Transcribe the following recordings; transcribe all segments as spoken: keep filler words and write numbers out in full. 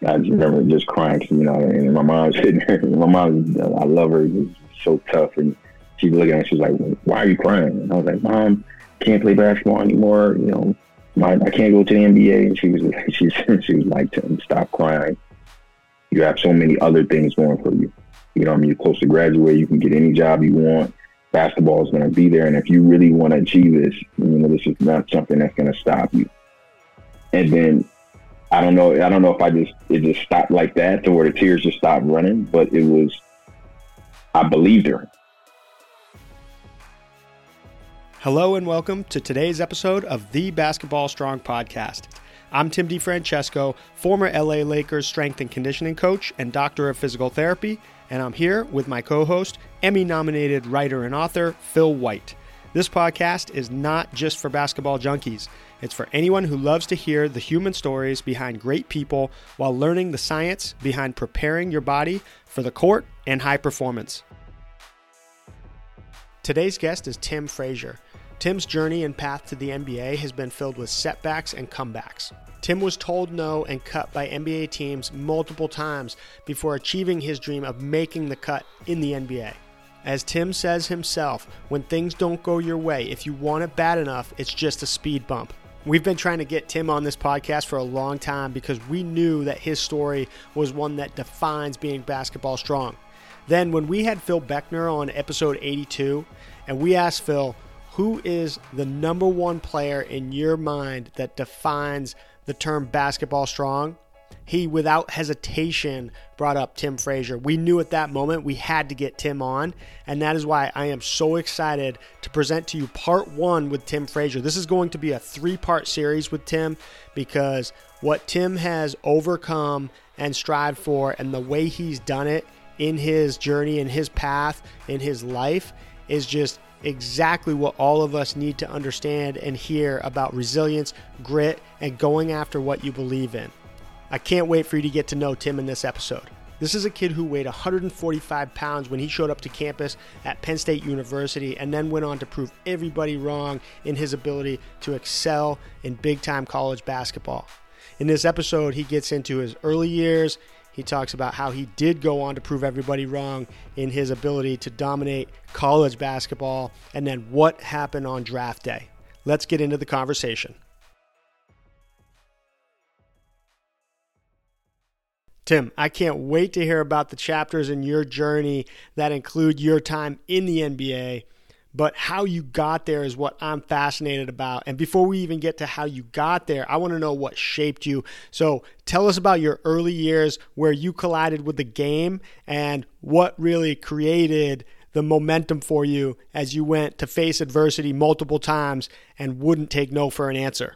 I just remember just crying, you know, and my mom's sitting there. My mom, I love her. It's so tough. And she's looking at me, she's like, why are you crying? And I was like, Mom, can't play basketball anymore. You know, my, I can't go to the N B A. And she was, she, she was like, stop crying. You have so many other things going for you. You know what I mean? You're close to graduate. You can get any job you want. Basketball is going to be there. And if you really want to achieve this, you know, this is not something that's going to stop you. And then, I don't know. I don't know if I just it just stopped like that, to where the tears just stopped running. But it was, I believed her. Hello and welcome to today's episode of the Basketball Strong Podcast. I'm Tim DeFrancesco, former L A Lakers strength and conditioning coach and doctor of physical therapy, and I'm here with my co-host, Emmy-nominated writer and author Phil White. This podcast is not just for basketball junkies. It's for anyone who loves to hear the human stories behind great people while learning the science behind preparing your body for the court and high performance. Today's guest is Tim Frazier. Tim's journey and path to the N B A has been filled with setbacks and comebacks. Tim was told no and cut by N B A teams multiple times before achieving his dream of making the cut in the N B A. As Tim says himself, when things don't go your way, if you want it bad enough, it's just a speed bump. We've been trying to get Tim on this podcast for a long time because we knew that his story was one that defines being basketball strong. Then when we had Phil Beckner on episode eighty-two, and we asked Phil, who is the number one player in your mind that defines the term basketball strong? He, without hesitation, brought up Tim Frazier. We knew at that moment we had to get Tim on, and that is why I am so excited to present to you part one with Tim Frazier. This is going to be a three-part series with Tim because what Tim has overcome and strived for and the way he's done it in his journey, in his path, in his life is just exactly what all of us need to understand and hear about resilience, grit, and going after what you believe in. I can't wait for you to get to know Tim in this episode. This is a kid who weighed one hundred forty-five pounds when he showed up to campus at Penn State University and then went on to prove everybody wrong in his ability to excel in big-time college basketball. In this episode, he gets into his early years. He talks about how he did go on to prove everybody wrong in his ability to dominate college basketball, and then what happened on draft day. Let's get into the conversation. Tim, I can't wait to hear about the chapters in your journey that include your time in the N B A, but how you got there is what I'm fascinated about. And before we even get to how you got there, I want to know what shaped you. So tell us about your early years where you collided with the game and what really created the momentum for you as you went to face adversity multiple times and wouldn't take no for an answer.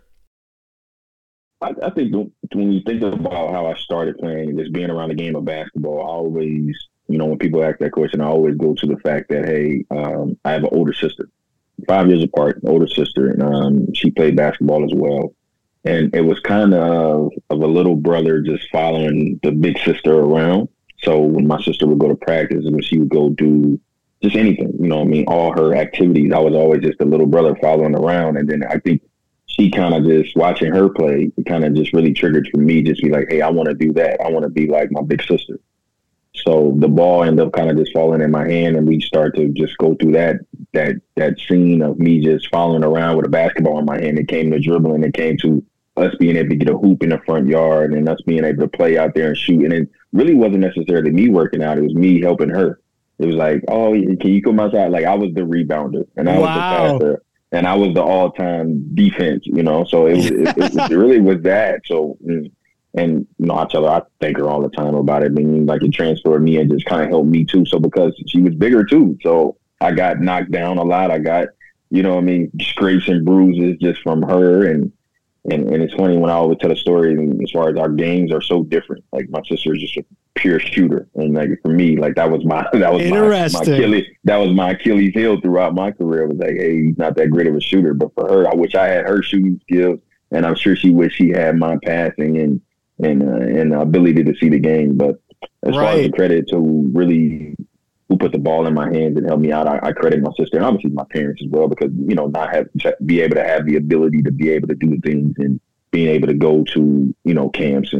I, I think when you think about how I started playing, just being around the game of basketball, I always, you know, when people ask that question, I always go to the fact that, hey, um, I have an older sister, five years apart, an older sister, and um, she played basketball as well. And it was kind of of a little brother just following the big sister around. So when my sister would go to practice and when she would go do just anything, you know what I mean, all her activities, I was always just a little brother following around. And then I think she kind of just watching her play, it kind of just really triggered for me, just be like, hey, I want to do that. I want to be like my big sister. So the ball ended up kind of just falling in my hand, and we start to just go through that that that scene of me just following around with a basketball in my hand. It came to dribbling. It came to us being able to get a hoop in the front yard and us being able to play out there and shoot. And it really wasn't necessarily me working out. It was me helping her. It was like, oh, can you come outside? Like I was the rebounder, and I wow. was the passer. And I was the all-time defense, you know, so it, it, it, it really was that. So, and, you know, I tell her, I thank her all the time about it. I mean, like it transferred me and just kind of helped me too. So because she was bigger too. So I got knocked down a lot. I got, you know what I mean, scrapes and bruises just from her. And, and, and it's funny when I always tell a story, and as far as our games are so different. Like my sister is just a pure shooter. And like for me, like that was my, that was my, my Achilles, that was my Achilles heel throughout my career. It was like, hey, he's not that great of a shooter, but for her, I wish I had her shooting skills, and I'm sure she wished she had my passing and, and, uh, and ability to see the game. But as right. far as the credit to really who put the ball in my hands and helped me out, I, I credit my sister and obviously my parents as well, because, you know, not have be able to have the ability to be able to do things and being able to go to, you know, camps and,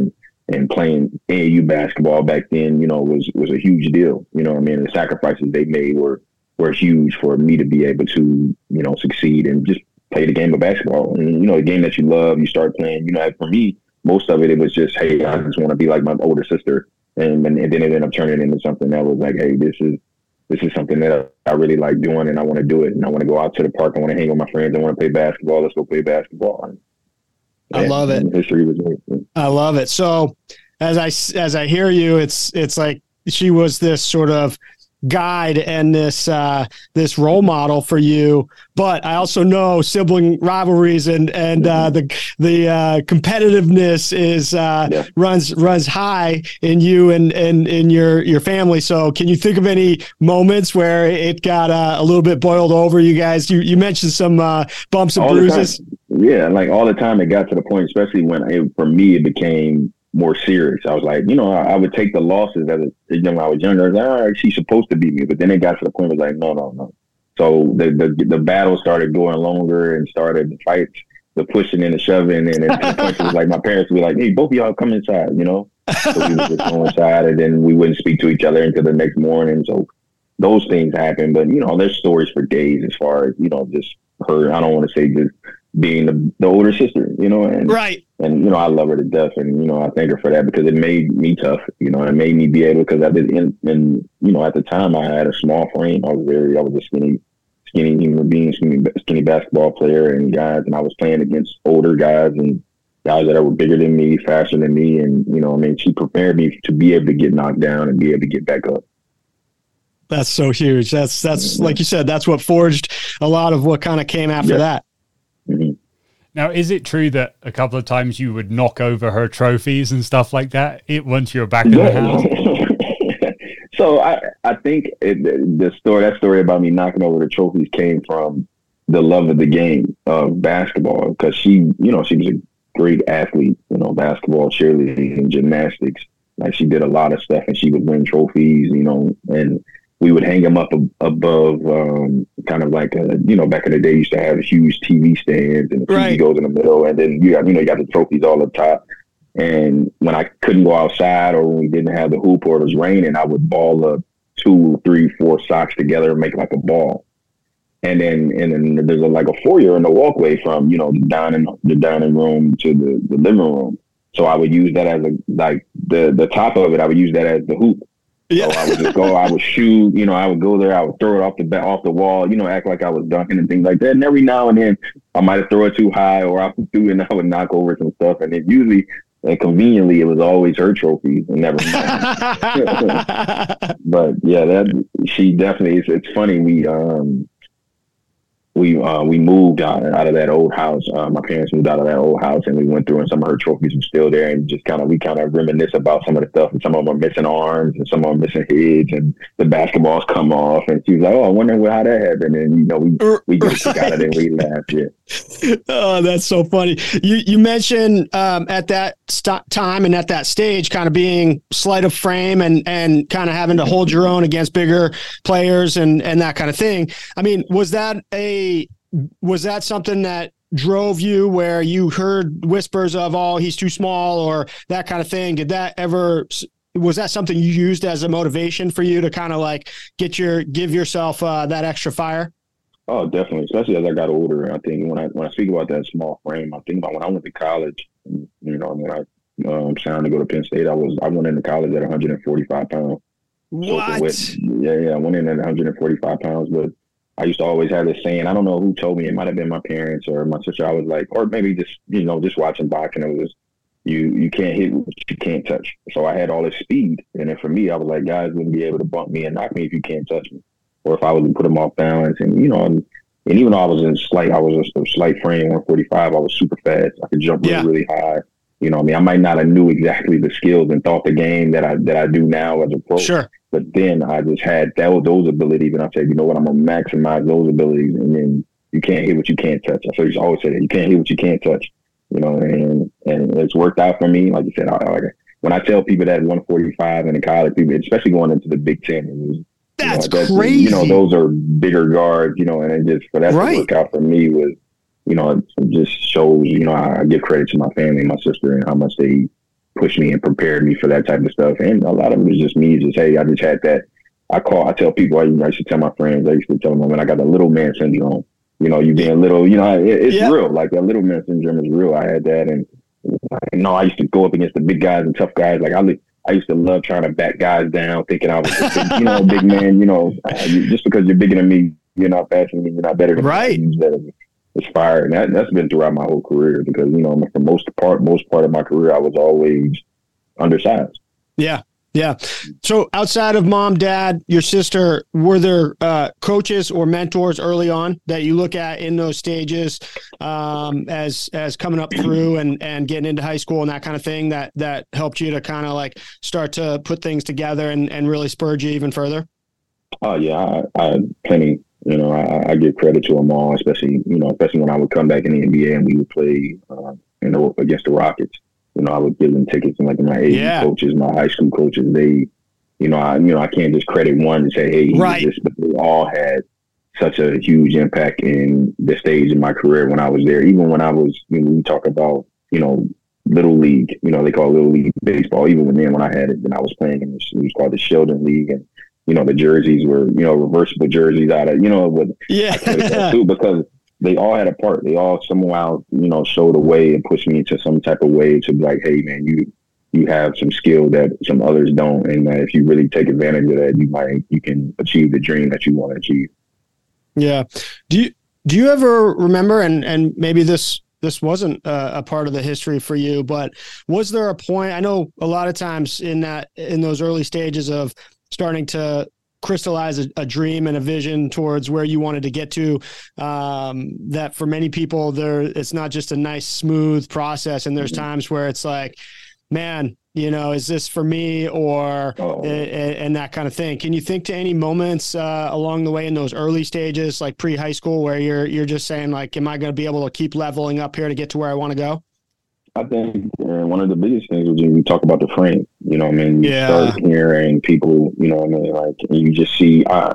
and playing A A U basketball back then, you know, was was a huge deal. You know what I mean? The sacrifices they made were were huge for me to be able to, you know, succeed and just play the game of basketball. And, you know, a game that you love, you start playing, you know, for me, most of it, it was just, hey, I just want to be like my older sister. And, and, and then it ended up turning into something that was like, hey, this is, this is something that I really like doing and I want to do it. And I want to go out to the park. I want to hang with my friends. I want to play basketball. Let's go play basketball. And, I and, love it. History was great. I love it. So as I, as I hear you, it's, it's like she was this sort of guide and this uh this role model for you, but I also know sibling rivalries and and uh the the uh competitiveness is uh yeah. runs runs high in you and and in your your family. So can you think of any moments where it got uh, a little bit boiled over? You guys, you you mentioned some uh bumps and all bruises. Yeah, like all the time it got to the point, especially when it, for me it became more serious. I was like, you know, I, I would take the losses as a, you know, when I was younger. I was like, all right, she's supposed to beat me. But then it got to the point where it was like, no, no, no. So the the, the battle started going longer and started the fights, the pushing and the shoving. And it, the point was like, my parents would be like, hey, both of y'all come inside, you know? So we would just go inside and then we wouldn't speak to each other until the next morning. So those things happen. But, you know, there's stories for days as far as, you know, just her, I don't want to say just being the, the older sister, you know, and right. And, you know, I love her to death. And, you know, I thank her for that because it made me tough, you know, and it made me be able, because I did, and, and, you know, at the time I had a small frame. I was very, I was a skinny, skinny human being, skinny, skinny basketball player and guys. And I was playing against older guys and guys that were bigger than me, faster than me. And, you know, I mean, she prepared me to be able to get knocked down and be able to get back up. That's so huge. That's, that's mm-hmm. like you said, that's what forged a lot of what kind of came after yeah. that. Mm-hmm. Now, is it true that a couple of times you would knock over her trophies and stuff like that it once you're back in the house? So I, I think it, the story, that story about me knocking over the trophies came from the love of the game of basketball, because she, you know, she was a great athlete, you know, basketball, cheerleading, and gymnastics. Like she did a lot of stuff and she would win trophies, you know, and we would hang them up ab- above, um, kind of like, a, you know, back in the day, you used to have huge T V stands and the right. T V goes in the middle. And then you got, you know, you got the trophies all up top. And when I couldn't go outside or when we didn't have the hoop or it was raining, I would ball up two, three, four socks together and make like a ball. And then, and then there's a, like a foyer in the walkway from, you know, the dining, the dining room to the, the living room. So I would use that as a, like the, the top of it, I would use that as the hoop. Yeah. So I would just go, I would shoot, you know, I would go there, I would throw it off the bat, off the wall, you know, act like I was dunking and things like that. And every now and then I might have throw it too high or I would do it and I would knock over some stuff. And it usually, and conveniently, it was always her trophies and never mine. But yeah, that she definitely, it's, it's funny. We, um, we uh, we moved out, out of that old house. Uh, my parents moved out of that old house, and we went through, and some of her trophies were still there. And just kind of, we kind of reminisce about some of the stuff. And some of them are missing arms, and some of them are missing heads, and the basketballs come off. And she was like, "Oh, I wonder how that happened." And you know, we we just right. got it and we laughed. Yeah. Oh, that's so funny. You you mentioned um, at that st- time and at that stage, kind of being sleight of frame and and kind of having to hold your own against bigger players and and that kind of thing. I mean, was that a was that something that drove you where you heard whispers of, oh, he's too small or that kind of thing? Did that ever, was that something you used as a motivation for you to kind of like get your, give yourself uh, that extra fire? Oh, definitely. Especially as I got older. I think when I, when I speak about that small frame, I think about when I went to college, you know, when I um, signed to go to Penn State, I was, I went into college at one hundred forty-five pounds. What? With, yeah, yeah. I went in at one hundred forty-five pounds, but I used to always have this saying, I don't know who told me, it might have been my parents or my sister. I was like, or maybe just, you know, just watching boxing. It was, you you can't hit what you can't touch. So I had all this speed. And then for me, I was like, guys wouldn't be able to bump me and knock me if you can't touch me. Or if I was to put them off balance. And, you know, and, and even though I was in slight, I was a, a slight frame, one forty-five, I was super fast. I could jump really, yeah. really high. You know what I mean? I might not have knew exactly the skills and thought the game that I that I do now as a pro. Sure. But then I just had that, those abilities, and I said, you know what, I'm going to maximize those abilities. And then you can't hit what you can't touch. So you always say that you can't hit what you can't touch, you know, and and it's worked out for me. Like you said, I, I, when I tell people that one forty-five in college, people, especially going into the Big Ten, it was, that's, you know, that's crazy. You know, those are bigger guards, you know, and it just for that right. to work out for me was, you know, it just shows, you know, I give credit to my family, my sister, and how much they, pushed me and prepared me for that type of stuff. And a lot of it was just me, just, hey, I just had that. I call, I tell people, I, I used to tell my friends, I used to tell them, man, I got the little man syndrome. You know, you being little, you know, it, it's yeah. real. Like that little man syndrome is real. I had that. And, you know, I used to go up against the big guys and tough guys. Like I, I used to love trying to back guys down, thinking I was, a big, you know, a big man. You know, just because you're bigger than me, you're not faster than me, you're not better than right. me. Right. It's fire. And that, that's been throughout my whole career because, you know, for most part, most part of my career, I was always undersized. Yeah. Yeah. So outside of mom, dad, your sister, were there uh, coaches or mentors early on that you look at in those stages um, as as coming up through and, and getting into high school and that kind of thing that that helped you to kind of like start to put things together and, and really spurred you even further? Oh, yeah. I, I plenty. You know, I, I give credit to them all, especially, you know, especially when I would come back in the N B A and we would play uh, you know, against the Rockets. You know, I would give them tickets, and like my A yeah. coaches, my high school coaches, they, you know, I, you know, I can't just credit one and say, hey, he right. did this, but they all had such a huge impact in the stage in my career when I was there. Even when I was, you know, we talk about, you know, little league, you know, they call it little league baseball. Even when then, when I had it, then I was playing in this, it was called the Sheldon League, and you know, the jerseys were, you know, reversible jerseys out of, you know, but yeah, I played that too because they all had a part. They all somehow, you know, showed a way and pushed me into some type of way to be like, hey, man, you you have some skill that some others don't. And that if you really take advantage of that, you might, you can achieve the dream that you want to achieve. Yeah. Do you, do you ever remember, and, and maybe this, this wasn't a, a part of the history for you, but was there a point, I know a lot of times in that, in those early stages of starting to crystallize a, a dream and a vision towards where you wanted to get to, um, that for many people there, it's not just a nice, smooth process. And there's mm-hmm. times where it's like, man, you know, is this for me or, oh. and, and that kind of thing. Can you think to any moments uh, along the way in those early stages, like pre-high school, where you're, you're just saying like, am I going to be able to keep leveling up here to get to where I want to go? I think uh, one of the biggest things was we talk about the frame. You know what I mean? You yeah. start hearing people, you know what I mean? Like, you just see uh,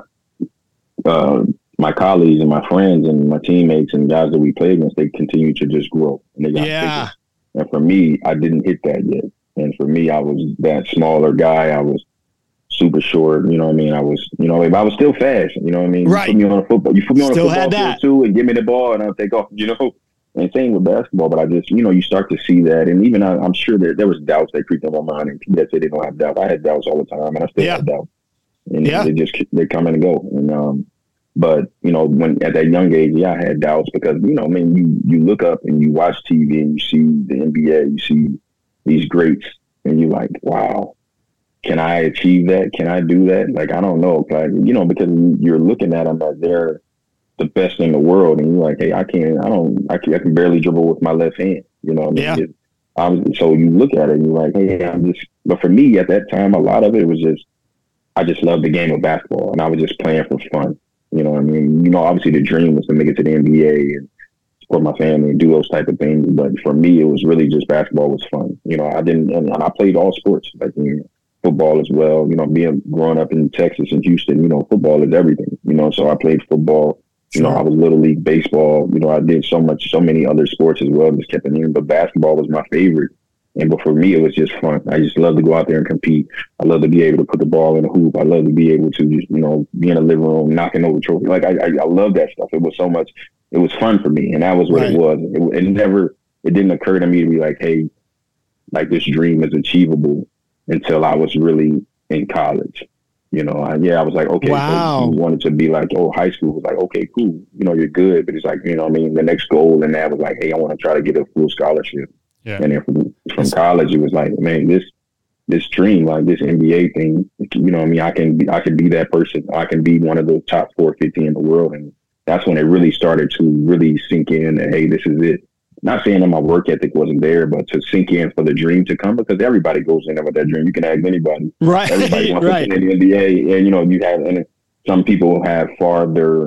uh, my colleagues and my friends and my teammates and guys that we play against, they continue to just grow. And they got yeah. bigger. And for me, I didn't hit that yet. And for me, I was that smaller guy. I was super short. You know what I mean? I was, you know, I was still fast. You know what I mean? Right. You put me on a football. You put me on still a football field too, and give me the ball, and I'll take off. You know. And same with basketball, but I just, you know, you start to see that. And even I, I'm sure there, there was doubts that creeped up my mind, and people that say they don't have doubts. I had doubts all the time, and I still yeah. have doubts. And yeah. they just, they come and go. And, um, but, you know, when at that young age, yeah, I had doubts because, you know, I mean, you, you look up and you watch T V and you see the N B A, you see these greats, and you're like, wow, can I achieve that? Can I do that? Like, I don't know. Like, you know, because you're looking at them as they're the best in the world, and you're like, hey, I can't, I don't, I can, I can barely dribble with my left hand, you know what I mean? Yeah. It, I'm, so you look at it and you're like, hey, I'm just, but for me at that time, a lot of it was just, I just loved the game of basketball, and I was just playing for fun, you know what I mean? You know, obviously the dream was to make it to the N B A and support my family and do those type of things, but for me, it was really just basketball was fun. You know, I didn't, and I played all sports, like, you know, football as well, you know, being, growing up in Texas and Houston, you know, football is everything, you know, so I played football. You know, I was little league baseball. You know, I did so much, so many other sports as well. Just kept it in, but basketball was my favorite. And but for me, it was just fun. I just love to go out there and compete. I love to be able to put the ball in the hoop. I love to be able to just, you know, be in the living room, knocking over trophies. Like I, I, I love that stuff. It was so much. It was fun for me, and that was what right. it was. It, it never. It didn't occur to me to be like, hey, like this dream is achievable until I was really in college. You know, I, yeah, I was like, okay, wow. so you wanted to be like, oh, high school was like, okay, cool. You know, you're good. But it's like, you know what I mean? The next goal in that was like, hey, I want to try to get a full scholarship. Yeah. And then from, from college, it was like, man, this this dream, like this N B A thing, you know what I mean? I can be, I can be that person. I can be one of the top four fifty in the world. And that's when it really started to really sink in that, hey, this is it. Not saying that my work ethic wasn't there, but to sink in for the dream to come, because everybody goes in there with that dream. You can ask anybody. Right. Everybody wants right. to get in the N B A. And, you know, you have, and some people have farther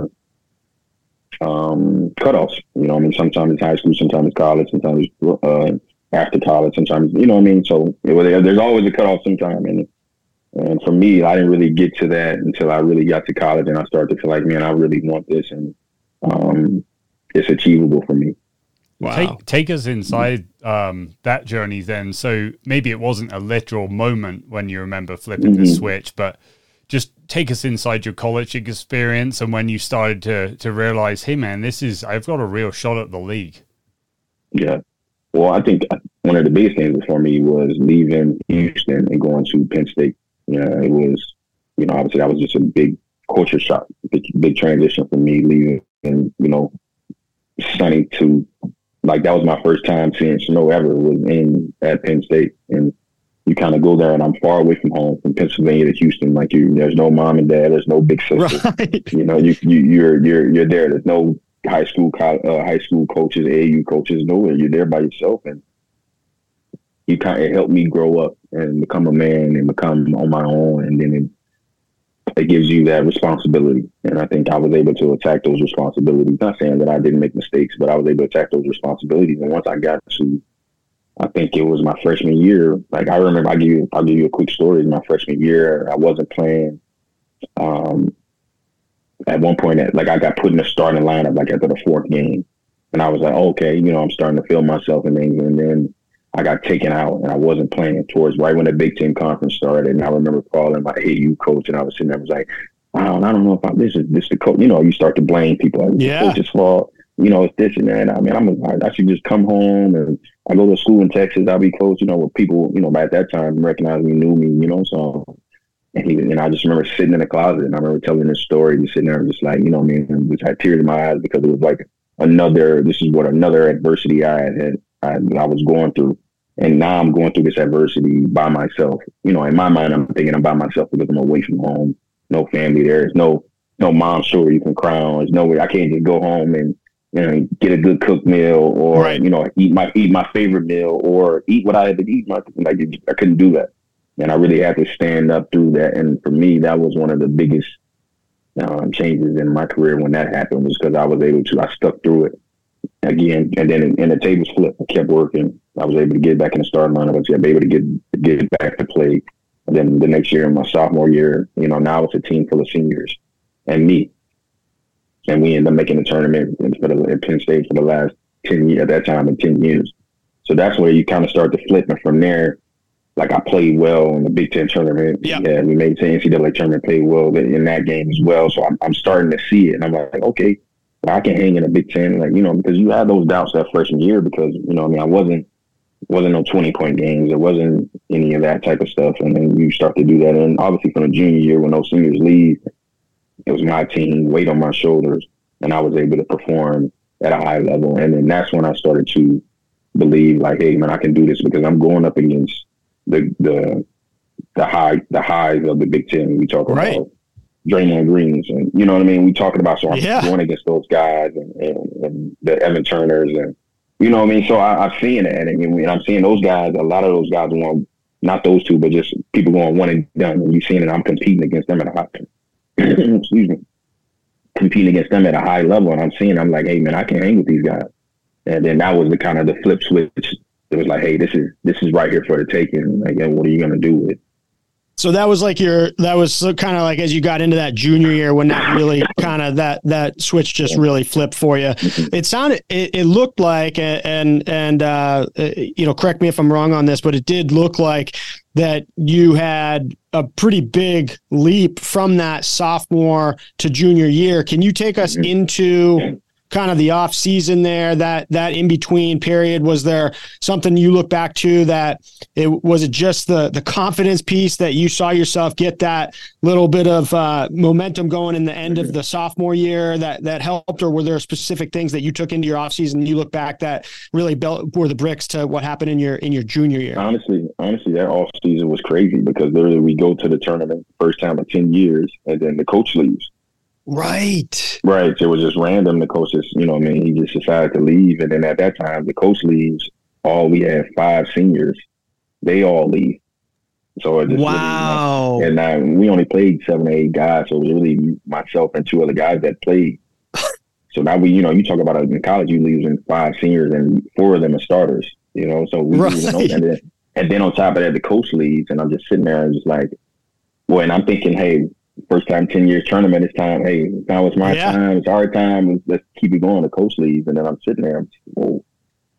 um, cutoffs. You know, I mean, sometimes it's high school, sometimes it's college, sometimes it's uh, after college, sometimes, you know what I mean? So it, there's always a cutoff sometime. And, and for me, I didn't really get to that until I really got to college, and I started to feel like, man, I really want this, and um, it's achievable for me. Wow. Take take us inside um, that journey then. So maybe it wasn't a literal moment when you remember flipping mm-hmm. the switch, but just take us inside your college experience and when you started to to realize, hey man, this is I've got a real shot at the league. Yeah. Well, I think one of the biggest things for me was leaving Houston and going to Penn State. You know, it was, you know, obviously that was just a big culture shock, big, big transition for me leaving, and, you know, sunny to, like, that was my first time seeing snow ever was in at Penn State. And you kind of go there and I'm far away from home, from Pennsylvania to Houston. Like you, there's no mom and dad, there's no big sister. Right. You know, you, you, you're, you're, you're there. There's no high school, uh, high school coaches, A A U coaches, nowhere. You're there by yourself. And you kind of, it helped me grow up and become a man and become on my own. And then it, it gives you that responsibility. And I think I was able to attack those responsibilities. Not saying that I didn't make mistakes, but I was able to attack those responsibilities. And once I got to, I think it was my freshman year. Like I remember, I'll give you, I'll give you a quick story. My freshman year, I wasn't playing. Um, at one point, like I got put in the starting lineup, like after the fourth game, and I was like, okay, you know, I'm starting to feel myself and things. And then I got taken out, and I wasn't playing towards right when the Big Ten conference started. And I remember calling my A A U coach, and I was sitting there, I was like, wow, I don't know if I, this is this the coach. You know, you start to blame people. Like, yeah, it's coach's fault. You know, it's this and that. I mean, I'm I should just come home and I go to school in Texas. I'll be coach. You know, where people, you know, by that time recognized me, knew me. You know, so. And, he, and I just remember sitting in the closet, and I remember telling this story, just sitting there and just like, you know, I mean, just had tears in my eyes because it was like another, this is what another adversity I had, I, I was going through. And now I'm going through this adversity by myself. You know, in my mind, I'm thinking I'm by myself because I'm away from home, no family there. There's no, no mom's shoulder you can cry on. There's no way I can't just go home and, you know, get a good cooked meal or, right. you know, eat my, eat my favorite meal or eat what I had to eat. My, like, I couldn't do that. And I really had to stand up through that. And for me, that was one of the biggest um, changes in my career when that happened, was because I was able to, I stuck through it again. And then and the tables flipped. I kept working. I was able to get back in the starting lineup. I was able to get get back to play. And then the next year, in my sophomore year, you know, now it's a team full of seniors and me. And we ended up making the tournament for the, at Penn State for the last ten years, at that time, in ten years. So that's where you kind of start to flip. And from there, like I played well in the Big Ten tournament. Yeah, yeah we made the N C double A tournament, played well in that game as well. So I'm, I'm starting to see it, and I'm like, okay, I can hang in the Big Ten, like, you know, because you had those doubts that freshman year because, you know, I mean, I wasn't wasn't no twenty point games, there wasn't any of that type of stuff, and then you start to do that, and obviously from the junior year when those seniors leave, it was my team, weight on my shoulders, and I was able to perform at a high level, and then that's when I started to believe, like, hey, man, I can do this because I'm going up against the the the high the highs of the Big Ten. We talk right. about Draymond Greens, and you know what I mean. We talking about so I'm yeah. going against those guys and, and, and the Evan Turners, and you know what I mean. So I, I'm seeing it, and, and I'm seeing those guys. A lot of those guys want not those two, but just people going one and done. And you seeing it. I'm competing against them at a high excuse me, competing against them at a high level, and I'm seeing. I'm like, hey man, I can hang with these guys. And then that was the kind of the flip switch. It was like, hey, this is this is right here for the taking. Like, yeah, what are you going to do with it? So that was like your, that was kind of like as you got into that junior year when that really kind of that, that switch just really flipped for you. It sounded, it, it looked like, and, and, uh, you know, correct me if I'm wrong on this, but it did look like that you had a pretty big leap from that sophomore to junior year. Can you take us into kind of the off season there, that, that in between period? Was there something you look back to that it was it just the, the confidence piece that you saw yourself get that little bit of uh, momentum going in the end of the sophomore year that, that helped, or were there specific things that you took into your off season you look back that really built, were the bricks to what happened in your, in your junior year? Honestly, honestly, that off season was crazy because literally we go to the tournament first time in ten years and then the coach leaves. Right. Right. It was just random. The coach just, you know, I mean, he just decided to leave. And then at that time, the coach leaves. All we had five seniors. They all leave. So it just wow. Really, and now we only played seven or eight guys. So it was really myself and two other guys that played. So now we, you know, you talk about in college, you losing five seniors and four of them are starters, you know, so we, right. you know, and then, and then on top of that, the coach leaves and I'm just sitting there and just like, boy, and I'm thinking, hey, first time ten years tournament, it's time. Hey, now it's my yeah. time. It's our time. Let's keep it going. The coach leaves, and then I'm sitting there. I'm just, whoa.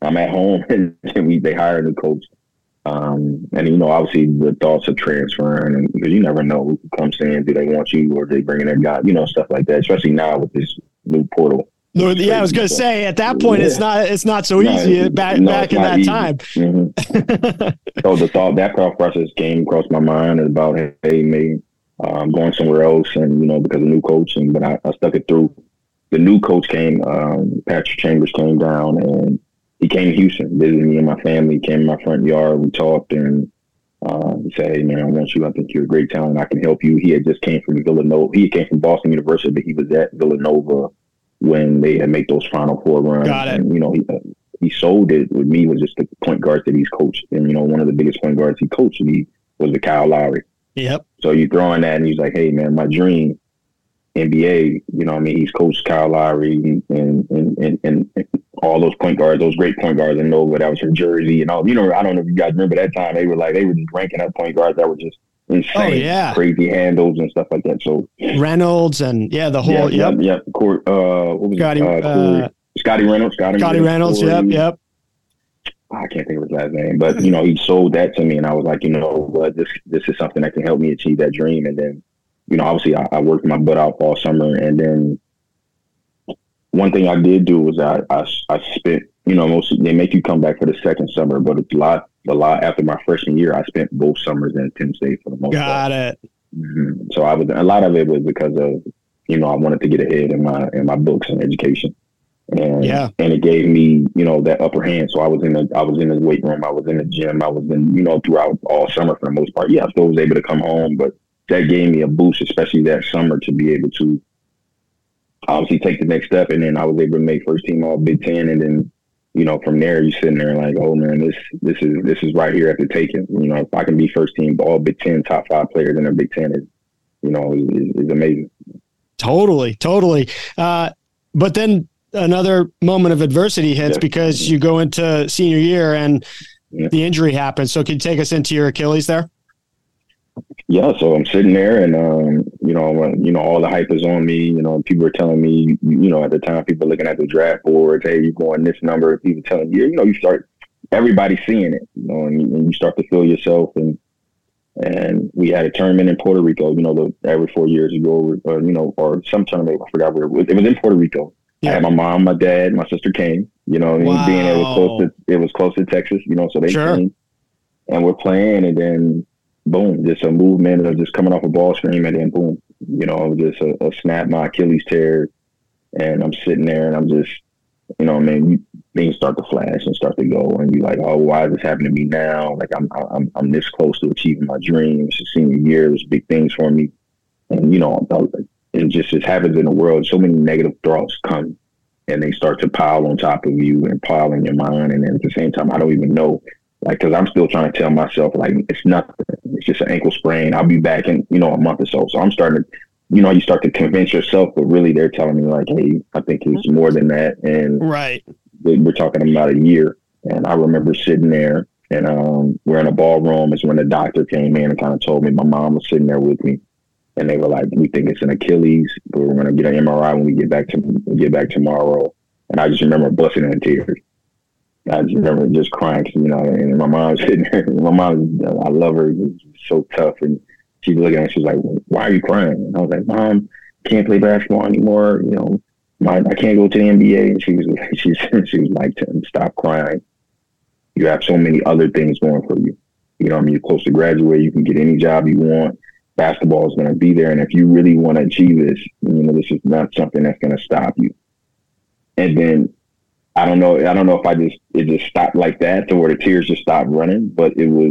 I'm at home and, and we they hire a new coach. Um, and you know, obviously the thoughts of transferring, and because you never know who comes in, do they want you or they bringing their guy, you know, stuff like that. Especially now with this new portal. No, yeah, I was going to say at that point yeah. it's not it's not so no, easy back no, back in that easy. time. Mm-hmm. So the thought that thought process came across my mind about hey, maybe um, going somewhere else, and you know, because of new coach, and but I, I stuck it through. The new coach came, um, Patrick Chambers came down, and he came to Houston, visited me and my family. He came in my front yard. We talked, and uh, he said, "Hey man, I want you. I think you're a great talent. I can help you." He had just came from Villanova. He came from Boston University, but he was at Villanova when they had made those Final Four runs. Got it. And, you know, he uh, he sold it with me was just the point guards that he's coached, and you know, one of the biggest point guards he coached me was the Kyle Lowry. Yep. So you throw in that, and he's like, "Hey man, my dream." N B A, you know what I mean? He's coached Kyle Lowry and and, and, and, and all those point guards, those great point guards in Nova that was from Jersey and all. You know, I don't know if you guys remember that time. They were like, they were just ranking up point guards that were just insane, oh, yeah. crazy handles and stuff like that. So Reynolds and, yeah, the whole, yeah, yep. Yeah, yeah. Cor- uh, what was Scotty, it? Uh, Corey, uh, Scotty Reynolds. Scotty, Scotty Reynolds, Reynolds yep, yep. I can't think of his last name, but, you know, he sold that to me, and I was like, you know what, this, this is something that can help me achieve that dream. And then, you know, obviously I, I worked my butt out all summer. And then one thing I did do was I, I, I spent, you know, most they make you come back for the second summer, but it's a lot, a lot after my freshman year, I spent both summers in Penn State for the most Got part. Got it. Mm-hmm. So I was, a lot of it was because of, you know, I wanted to get ahead in my, in my books and education. And, yeah. and it gave me, you know, that upper hand. So I was in the, I was in the weight room. I was in the gym. I was in, you know, throughout all summer for the most part. Yeah, I still was able to come home, but that gave me a boost, especially that summer, to be able to obviously take the next step. And then I was able to make first team all Big Ten. And then, you know, from there, you're sitting there like, oh man, this, this is, this is right here at the taking. You know, if I can be first team all Big Ten, top five players in the Big Ten is, you know, is, is amazing. Totally. Totally. Uh, but then another moment of adversity hits yeah. because you go into senior year and yeah. the injury happens. So can you take us into your Achilles there? Yeah, so I'm sitting there, and um, you know, when, you know, all the hype is on me. You know, people are telling me, you know, at the time, people are looking at the draft boards. Hey, you're going this number. People telling you, you know, you start, everybody's seeing it. You know, and you, and you start to feel yourself. And and we had a tournament in Puerto Rico. You know, the, every four years you go, or, you know, or some tournament. I forgot where it was. It was in Puerto Rico. Yeah. I had my mom, my dad, my sister came. You know, wow. being it was close to it was close to Texas. You know, so they sure. came, and we're playing, and then. Boom, just a movement of just coming off a ball screen, and then boom, you know, just a, a snap, my Achilles tear, and I'm sitting there and I'm just, you know, man, you, things start to flash and start to go, and you're like, oh, why is this happening to me now? Like I'm, I'm, I'm this close to achieving my dreams. It's senior year, it was big things for me, and you know, it just it happens in the world. So many negative thoughts come, and they start to pile on top of you and pile in your mind, and then at the same time, I don't even know. Like, because I'm still trying to tell myself, like, it's nothing. It's just an ankle sprain. I'll be back in, you know, a month or so. So I'm starting to, you know, you start to convince yourself, but really they're telling me, like, hey, I think it's more than that. And right. we're talking about a year. And I remember sitting there, and um, we're in a ballroom. It's when the doctor came in and kind of told me. My mom was sitting there with me. And they were like, we think it's an Achilles, but we're going to get an M R I when we get back to get back tomorrow. And I just remember busting into tears. I just remember just crying, you know, and my mom's sitting there. My mom, I love her. She's so tough. And she's looking at me, she's like, why are you crying? And I was like, Mom, can't play basketball anymore. You know, my, I can't go to the N B A. And she was, she, she was like, stop crying. You have so many other things going for you. You know what I mean? You're close to graduate. You can get any job you want. Basketball is going to be there. And if you really want to achieve this, you know, this is not something that's going to stop you. And then, I don't know. I don't know if I just it just stopped like that, to where the tears just stopped running. But it was,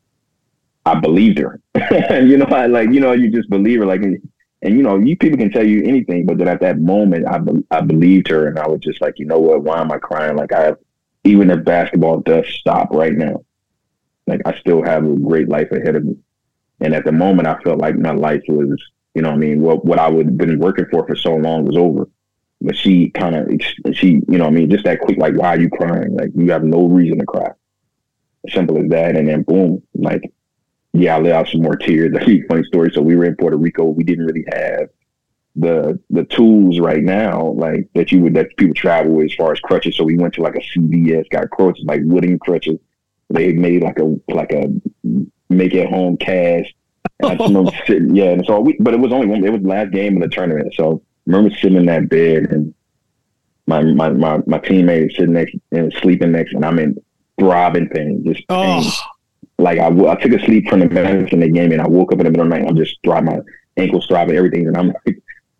I believed her. you know, I like you know you just believe her. Like, and, and you know, you people can tell you anything, but then at that moment, I I believed her, and I was just like, you know what? Why am I crying? Like I have, even if basketball does stop right now, like I still have a great life ahead of me. And at the moment, I felt like my life was, you know, what I mean, what what I would have been working for for so long was over. But she kind of, she, you know what I mean, just that quick, like, why are you crying? Like, you have no reason to cry. Simple as that. And then boom, like, yeah, I let out some more tears. That's a funny story. So we were in Puerto Rico. We didn't really have the the tools right now, like that you would that people travel with as far as crutches. So we went to like a C V S, got crutches, like wooden crutches. They made like a like a make it home cast. And I just remember sitting, yeah. And so we, but it was only one. It was the last game of the tournament. So I remember sitting in that bed, and my my my, my teammate is sitting next and sleeping next, and I'm in throbbing pain, just pain. Oh. Like I, I took a sleep from the minutes in the game, and I woke up in the middle of the night. I'm just throbbing, my ankles throbbing, everything, and I'm like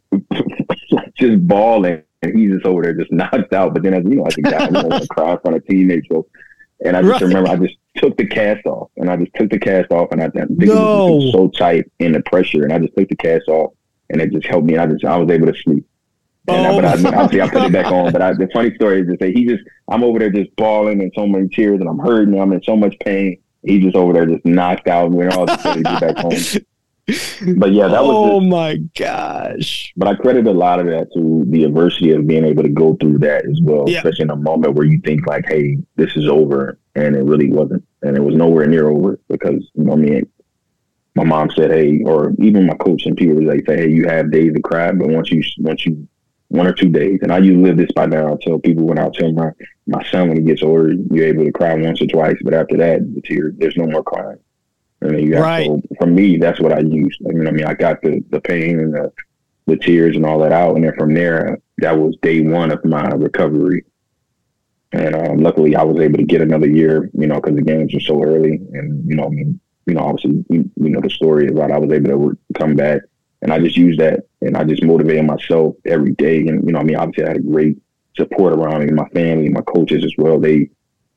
just bawling, and he's just over there just knocked out. But then, as you know, as a guy, I don't want to cry in front of teammates. So, and I just right. remember I just took the cast off, and I just took the cast off, and I, I think no. it, was, it was so tight in the pressure, and I just took the cast off, and it just helped me. I just I was able to sleep. And oh, I, but I, obviously I put it back on. But I, the funny story is to say he just I'm over there just bawling and so many tears, and I'm hurting, I'm in so much pain. He's just over there just knocked out, and we're all just ready to get back home. But yeah, that was. Oh just, my gosh! But I credit a lot of that to the adversity of being able to go through that as well, yeah. especially in a moment where you think like, "Hey, this is over," and it really wasn't, and it was nowhere near over because you know, I mean, my mom said, "Hey," or even my coach and people would like say, "Hey, you have days to cry, but once you once you one or two days," and I usually live this by now. I tell people when I tell my my son when he gets older, you're able to cry once or twice, but after that, the tears, there's no more crying. I mean, you right. to, for me, that's what I used. I mean, I mean, I got the, the pain and the, the tears and all that out. And then from there, that was day one of my recovery. And um, luckily I was able to get another year, you know, because the games were so early. And, you know, I mean, you know, obviously, you, you know, the story about I was able to come back. And I just used that. And I just motivated myself every day. And, you know, I mean, obviously I had a great support around me, my family, my coaches as well. They,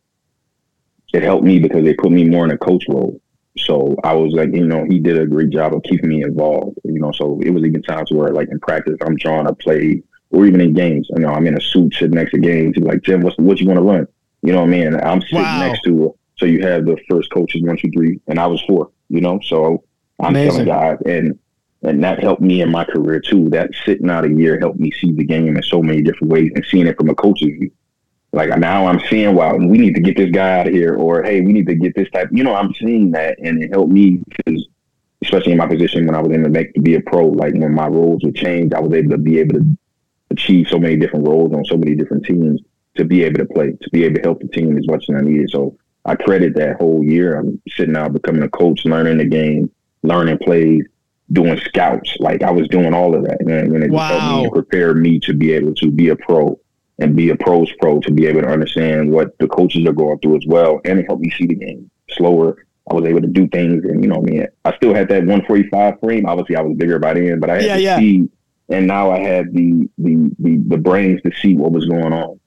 it helped me because they put me more in a coach role. So I was like, you know, he did a great job of keeping me involved, you know, so it was even times where like in practice, I'm drawing a play or even in games, you know, I'm in a suit sitting next to games. He's like, Tim, what's, what you want to run? You know what I mean? And I'm sitting wow. next to her. So you have the first coaches, one, two, three, and I was four, you know, so I'm Amazing. telling guys and, and that helped me in my career too. That sitting out a year helped me see the game in so many different ways and seeing it from a coach's view. Like now I'm seeing, wow, we need to get this guy out of here, or hey, we need to get this type. You know, I'm seeing that, and it helped me because, especially in my position when I was in the make to be a pro. Like when my roles would change, I was able to be able to achieve so many different roles on so many different teams to be able to play, to be able to help the team as much as I needed. So I credit that whole year. I'm sitting out, becoming a coach, learning the game, learning plays, doing scouts. Like I was doing all of that, and, and it wow. just helped me and prepare me to be able to be a pro. And be a pro's pro to be able to understand what the coaches are going through as well. And it helped me see the game slower. I was able to do things. And, you know, I mean, I still had that one forty-five frame. Obviously, I was bigger by then, but I had yeah, the yeah. speed. And now I had the, the, the, the brains to see what was going on.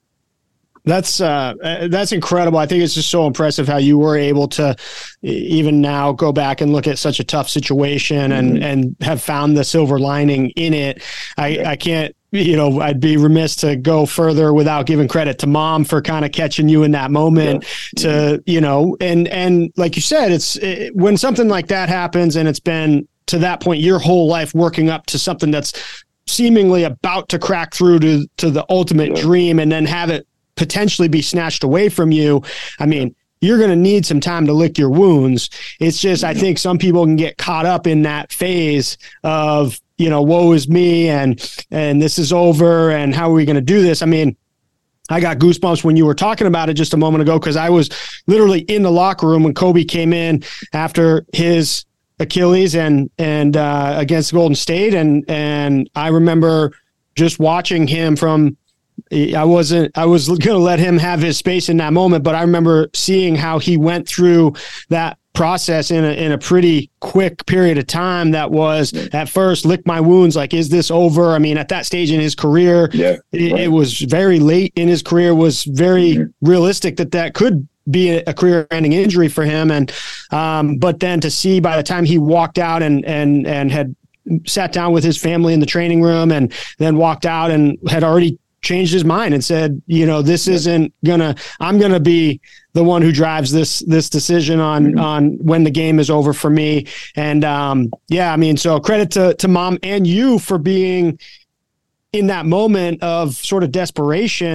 That's uh, that's incredible. I think it's just so impressive how you were able to even now go back and look at such a tough situation and, mm-hmm. and have found the silver lining in it. I, yeah. I can't, you know, I'd be remiss to go further without giving credit to Mom for kind of catching you in that moment yeah. to, mm-hmm. you know, and, and like you said, it's it, when something like that happens and it's been to that point, your whole life working up to something that's seemingly about to crack through to, to the ultimate yeah. dream and then have it potentially be snatched away from you. I mean, you're going to need some time to lick your wounds. It's just, I think some people can get caught up in that phase of, you know, woe is me and, and this is over and how are we going to do this? I mean, I got goosebumps when you were talking about it just a moment ago, because I was literally in the locker room when Kobe came in after his Achilles and, and uh, against Golden State. And, and I remember just watching him from, I wasn't, I was going to let him have his space in that moment, but I remember seeing how he went through that process in a, in a pretty quick period of time. That was at first lick my wounds. Like, is this over? I mean, at that stage in his career, yeah, it, right. it was very late in his career, was very mm-hmm. realistic that that could be a, a career ending injury for him. And, um, but then to see by the time he walked out and, and, and had sat down with his family in the training room and then walked out and had already changed his mind and said, you know, this isn't gonna, I'm going to be the one who drives this, this decision on, mm-hmm. on when the game is over for me. And, um, yeah, I mean, so credit to, to Mom and you for being in that moment of sort of desperation,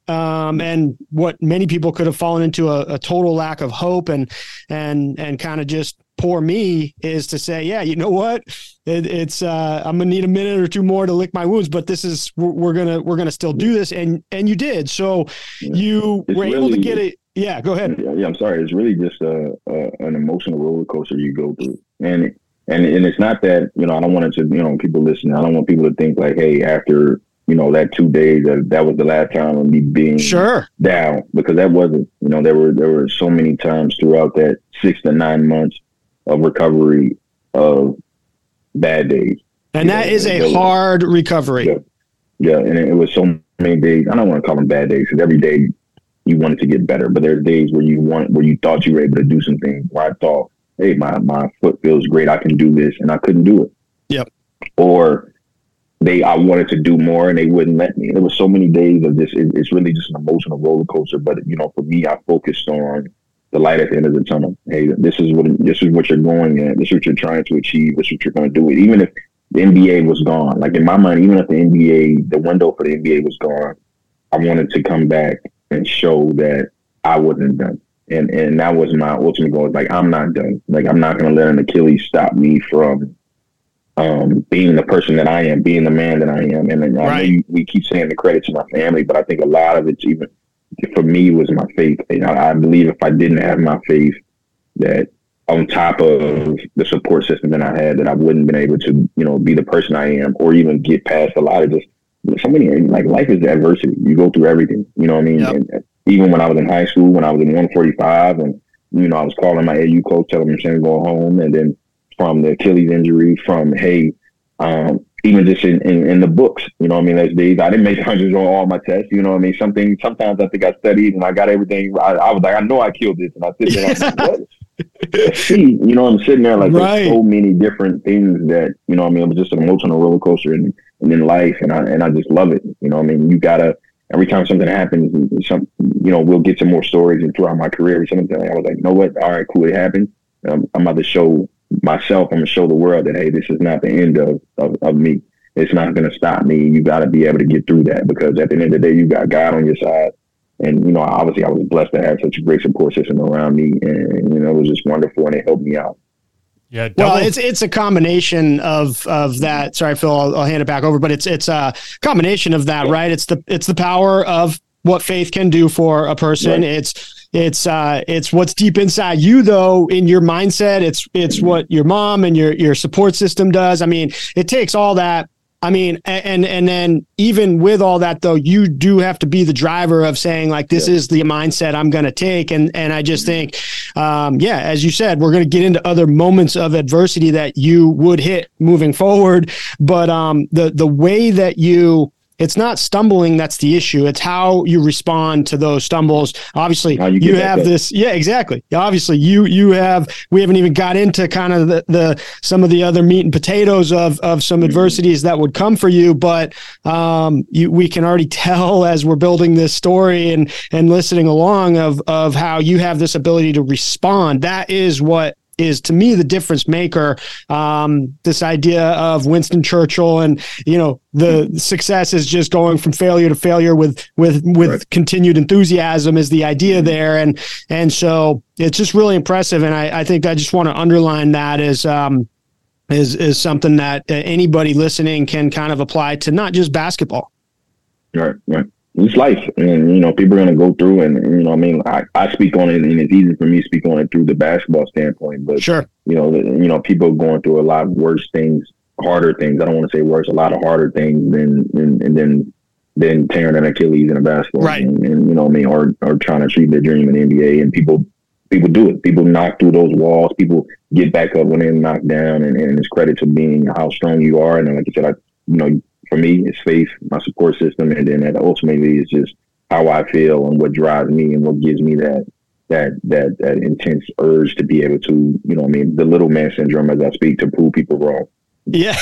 Um, and what many people could have fallen into a, a total lack of hope and, and, and kind of just poor me is to say, yeah, you know what, it, it's, uh, I'm gonna need a minute or two more to lick my wounds, but this is, we're, we're gonna, we're gonna still do this. And, and you did. So yeah. you it's were really, able to get it. Yeah, go ahead. Yeah, yeah, I'm sorry. It's really just a, a, an emotional roller coaster you go through. And, and, and it's not that, you know, I don't want it to, you know, people listening, I don't want people to think like, hey, after, you know, that two days, that, that was the last time of me being sure. down, because that wasn't, you know, there were, there were so many times throughout that six to nine months of recovery of bad days. And that know, is a was, hard recovery. Yeah. yeah. And it, it was so many days. I don't want to call them bad days because every day you wanted to get better, but there's days where you want, where you thought you were able to do some things where I thought, hey, my, my foot feels great, I can do this, and I couldn't do it. Yep. Or they, I wanted to do more and they wouldn't let me. There was so many days of this. It, it's really just an emotional roller coaster. But, you know, for me, I focused on the light at the end of the tunnel. Hey, this is what, this is what you're going at. This is what you're trying to achieve. This is what you're going to do. Even if the N B A was gone, like in my mind, even if the N B A, the window for the N B A was gone, I wanted to come back and show that I wasn't done. And, and that was my ultimate goal. Like, I'm not done. Like, I'm not going to let an Achilles stop me from, Um, being the person that I am, being the man that I am. And, and right. I know you, we keep saying the credit to my family, but I think a lot of it's even, for me, was my faith. And I, I believe if I didn't have my faith, that on top of the support system that I had, that I wouldn't been able to, you know, be the person I am, or even get past a lot of just, so many, like, life is adversity. You go through everything, you know what I mean? Yep. And even when I was in high school, when I was in one forty-five, and, you know, I was calling my A U coach, telling him I'm going home, and then from the Achilles injury, from, hey, um, even just in, in, in the books, you know what I mean? There's days I didn't make hundreds on all my tests, you know what I mean? Something, sometimes I think I studied and I got everything. I, I was like, I know I killed this. And I sit there and I'm like, what? See, you know, I'm sitting there like, right. There's so many different things that, you know what I mean? It was just an emotional roller coaster and, and in life. And I, and I just love it. You know what I mean? You gotta, every time something happens, some, you know, we'll get some more stories, and throughout my career, something, I was like, you know what? All right, cool. It happened. Um, I'm about to show myself, I'm gonna show the world that, hey, this is not the end of, of, of me. It's not gonna stop me. You gotta be able to get through that, because at the end of the day, you got God on your side. And, you know, obviously I was blessed to have such a great support system around me, and, you know, it was just wonderful, and it helped me out. Yeah. Double- well, it's it's a combination of of that. Sorry, Phil, I'll, I'll hand it back over, but it's it's a combination of that, right? It's the it's the power of what faith can do for a person. Right. It's It's uh, it's what's deep inside you, though, in your mindset. It's it's what your mom and your your support system does. I mean, it takes all that. I mean, and and then even with all that, though, you do have to be the driver of saying, like, this yeah. is the mindset I'm going to take. And and I just think, um, yeah, as you said, we're going to get into other moments of adversity that you would hit moving forward. But um, the the way that you It's not stumbling that's the issue. It's how you respond to those stumbles. Obviously, you, you have this. Yeah, exactly. Obviously, you you have. We haven't even got into kind of the, the some of the other meat and potatoes of of some mm-hmm. adversities that would come for you. But um, you, we can already tell as we're building this story and and listening along of of how you have this ability to respond. That is what is, to me, the difference maker. Um, this idea of Winston Churchill and, you know, the success is just going from failure to failure with, with, with right. continued enthusiasm is the idea there. And, and so it's just really impressive. And I, I think I just want to underline that as, um, is, is something that anybody listening can kind of apply to not just basketball. Right. Right. It's life, and, you know, people are going to go through, and, and, you know, I mean, I, I speak on it, and it's easy for me to speak on it through the basketball standpoint, but, sure. you know, you know, people are going through a lot worse things, harder things. I don't want to say worse, a lot of harder things than, than, and then, than tearing an Achilles in a basketball right. game, and, you know what I mean, or, or trying to achieve their dream in the N B A, and people, people do it. People knock through those walls. People get back up when they're knocked down, and, and it's credit to being how strong you are. And then, like I said, I, you know, for me, it's faith, my support system, and then that ultimately is just how I feel and what drives me and what gives me that that that that intense urge to be able to, you know what I mean, the little man syndrome, as I speak, to prove people wrong. Yeah.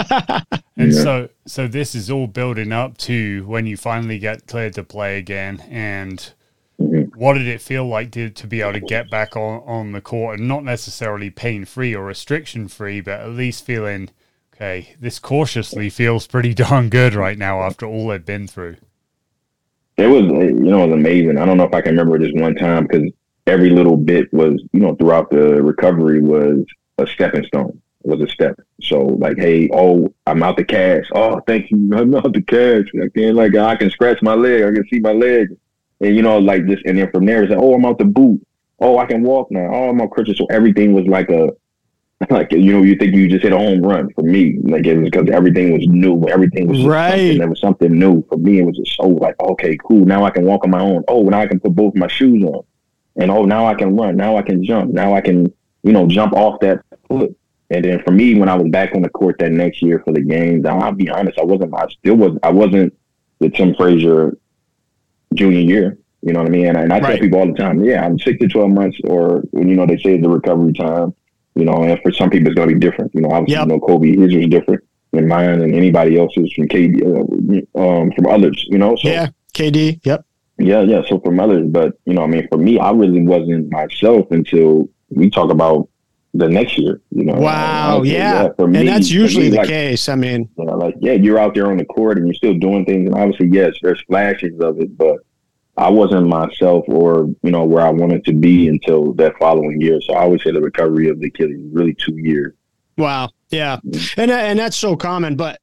And yeah. so so this is all building up to when you finally get cleared to play again. And mm-hmm. what did it feel like to, to be able to get back on, on the court, and not necessarily pain-free or restriction-free, but at least feeling, okay, this cautiously feels pretty darn good right now after all they've been through? It was, you know, it was amazing. I don't know if I can remember this one time because every little bit was, you know, throughout the recovery was a stepping stone. It was a step. So like, hey, oh, I'm out the cast. Oh, thank you. I'm out the cast. I can't, like, I can scratch my leg. I can see my leg. And, you know, like this, and then from there, it's like, oh, I'm out the boot. Oh, I can walk now. Oh, I'm on crutches. So everything was like a, like, you know, you think you just hit a home run for me. Like, it was because everything was new. Everything was just right. something. There was something new for me. It was just so like, okay, cool. Now I can walk on my own. Oh, now I can put both my shoes on. And oh, now I can run. Now I can jump. Now I can, you know, jump off that foot. And then for me, when I was back on the court that next year for the games, I'll be honest, I wasn't, I still was, I wasn't the Tim Frazier junior year. You know what I mean? And, and I right. tell people all the time, yeah, I'm six to twelve months, or, you know, they say it's the recovery time, you know, and for some people it's going to be different. You know, obviously, yep. you know, Kobe, his was different than mine and anybody else's from K D, uh, um, from others, you know? So, yeah, K D, yep. Yeah, yeah. So from others, but, you know, I mean, for me, I really wasn't myself until we talk about the next year, you know. Wow, honestly, yeah. yeah for me, and that's usually me, the like, case. I mean, you know, like, yeah, you're out there on the court and you're still doing things. And obviously, yes, there's flashes of it, but I wasn't myself or, you know, where I wanted to be until that following year. So I would say the recovery of the Achilles really two years. Wow. Yeah. And, and that's so common, but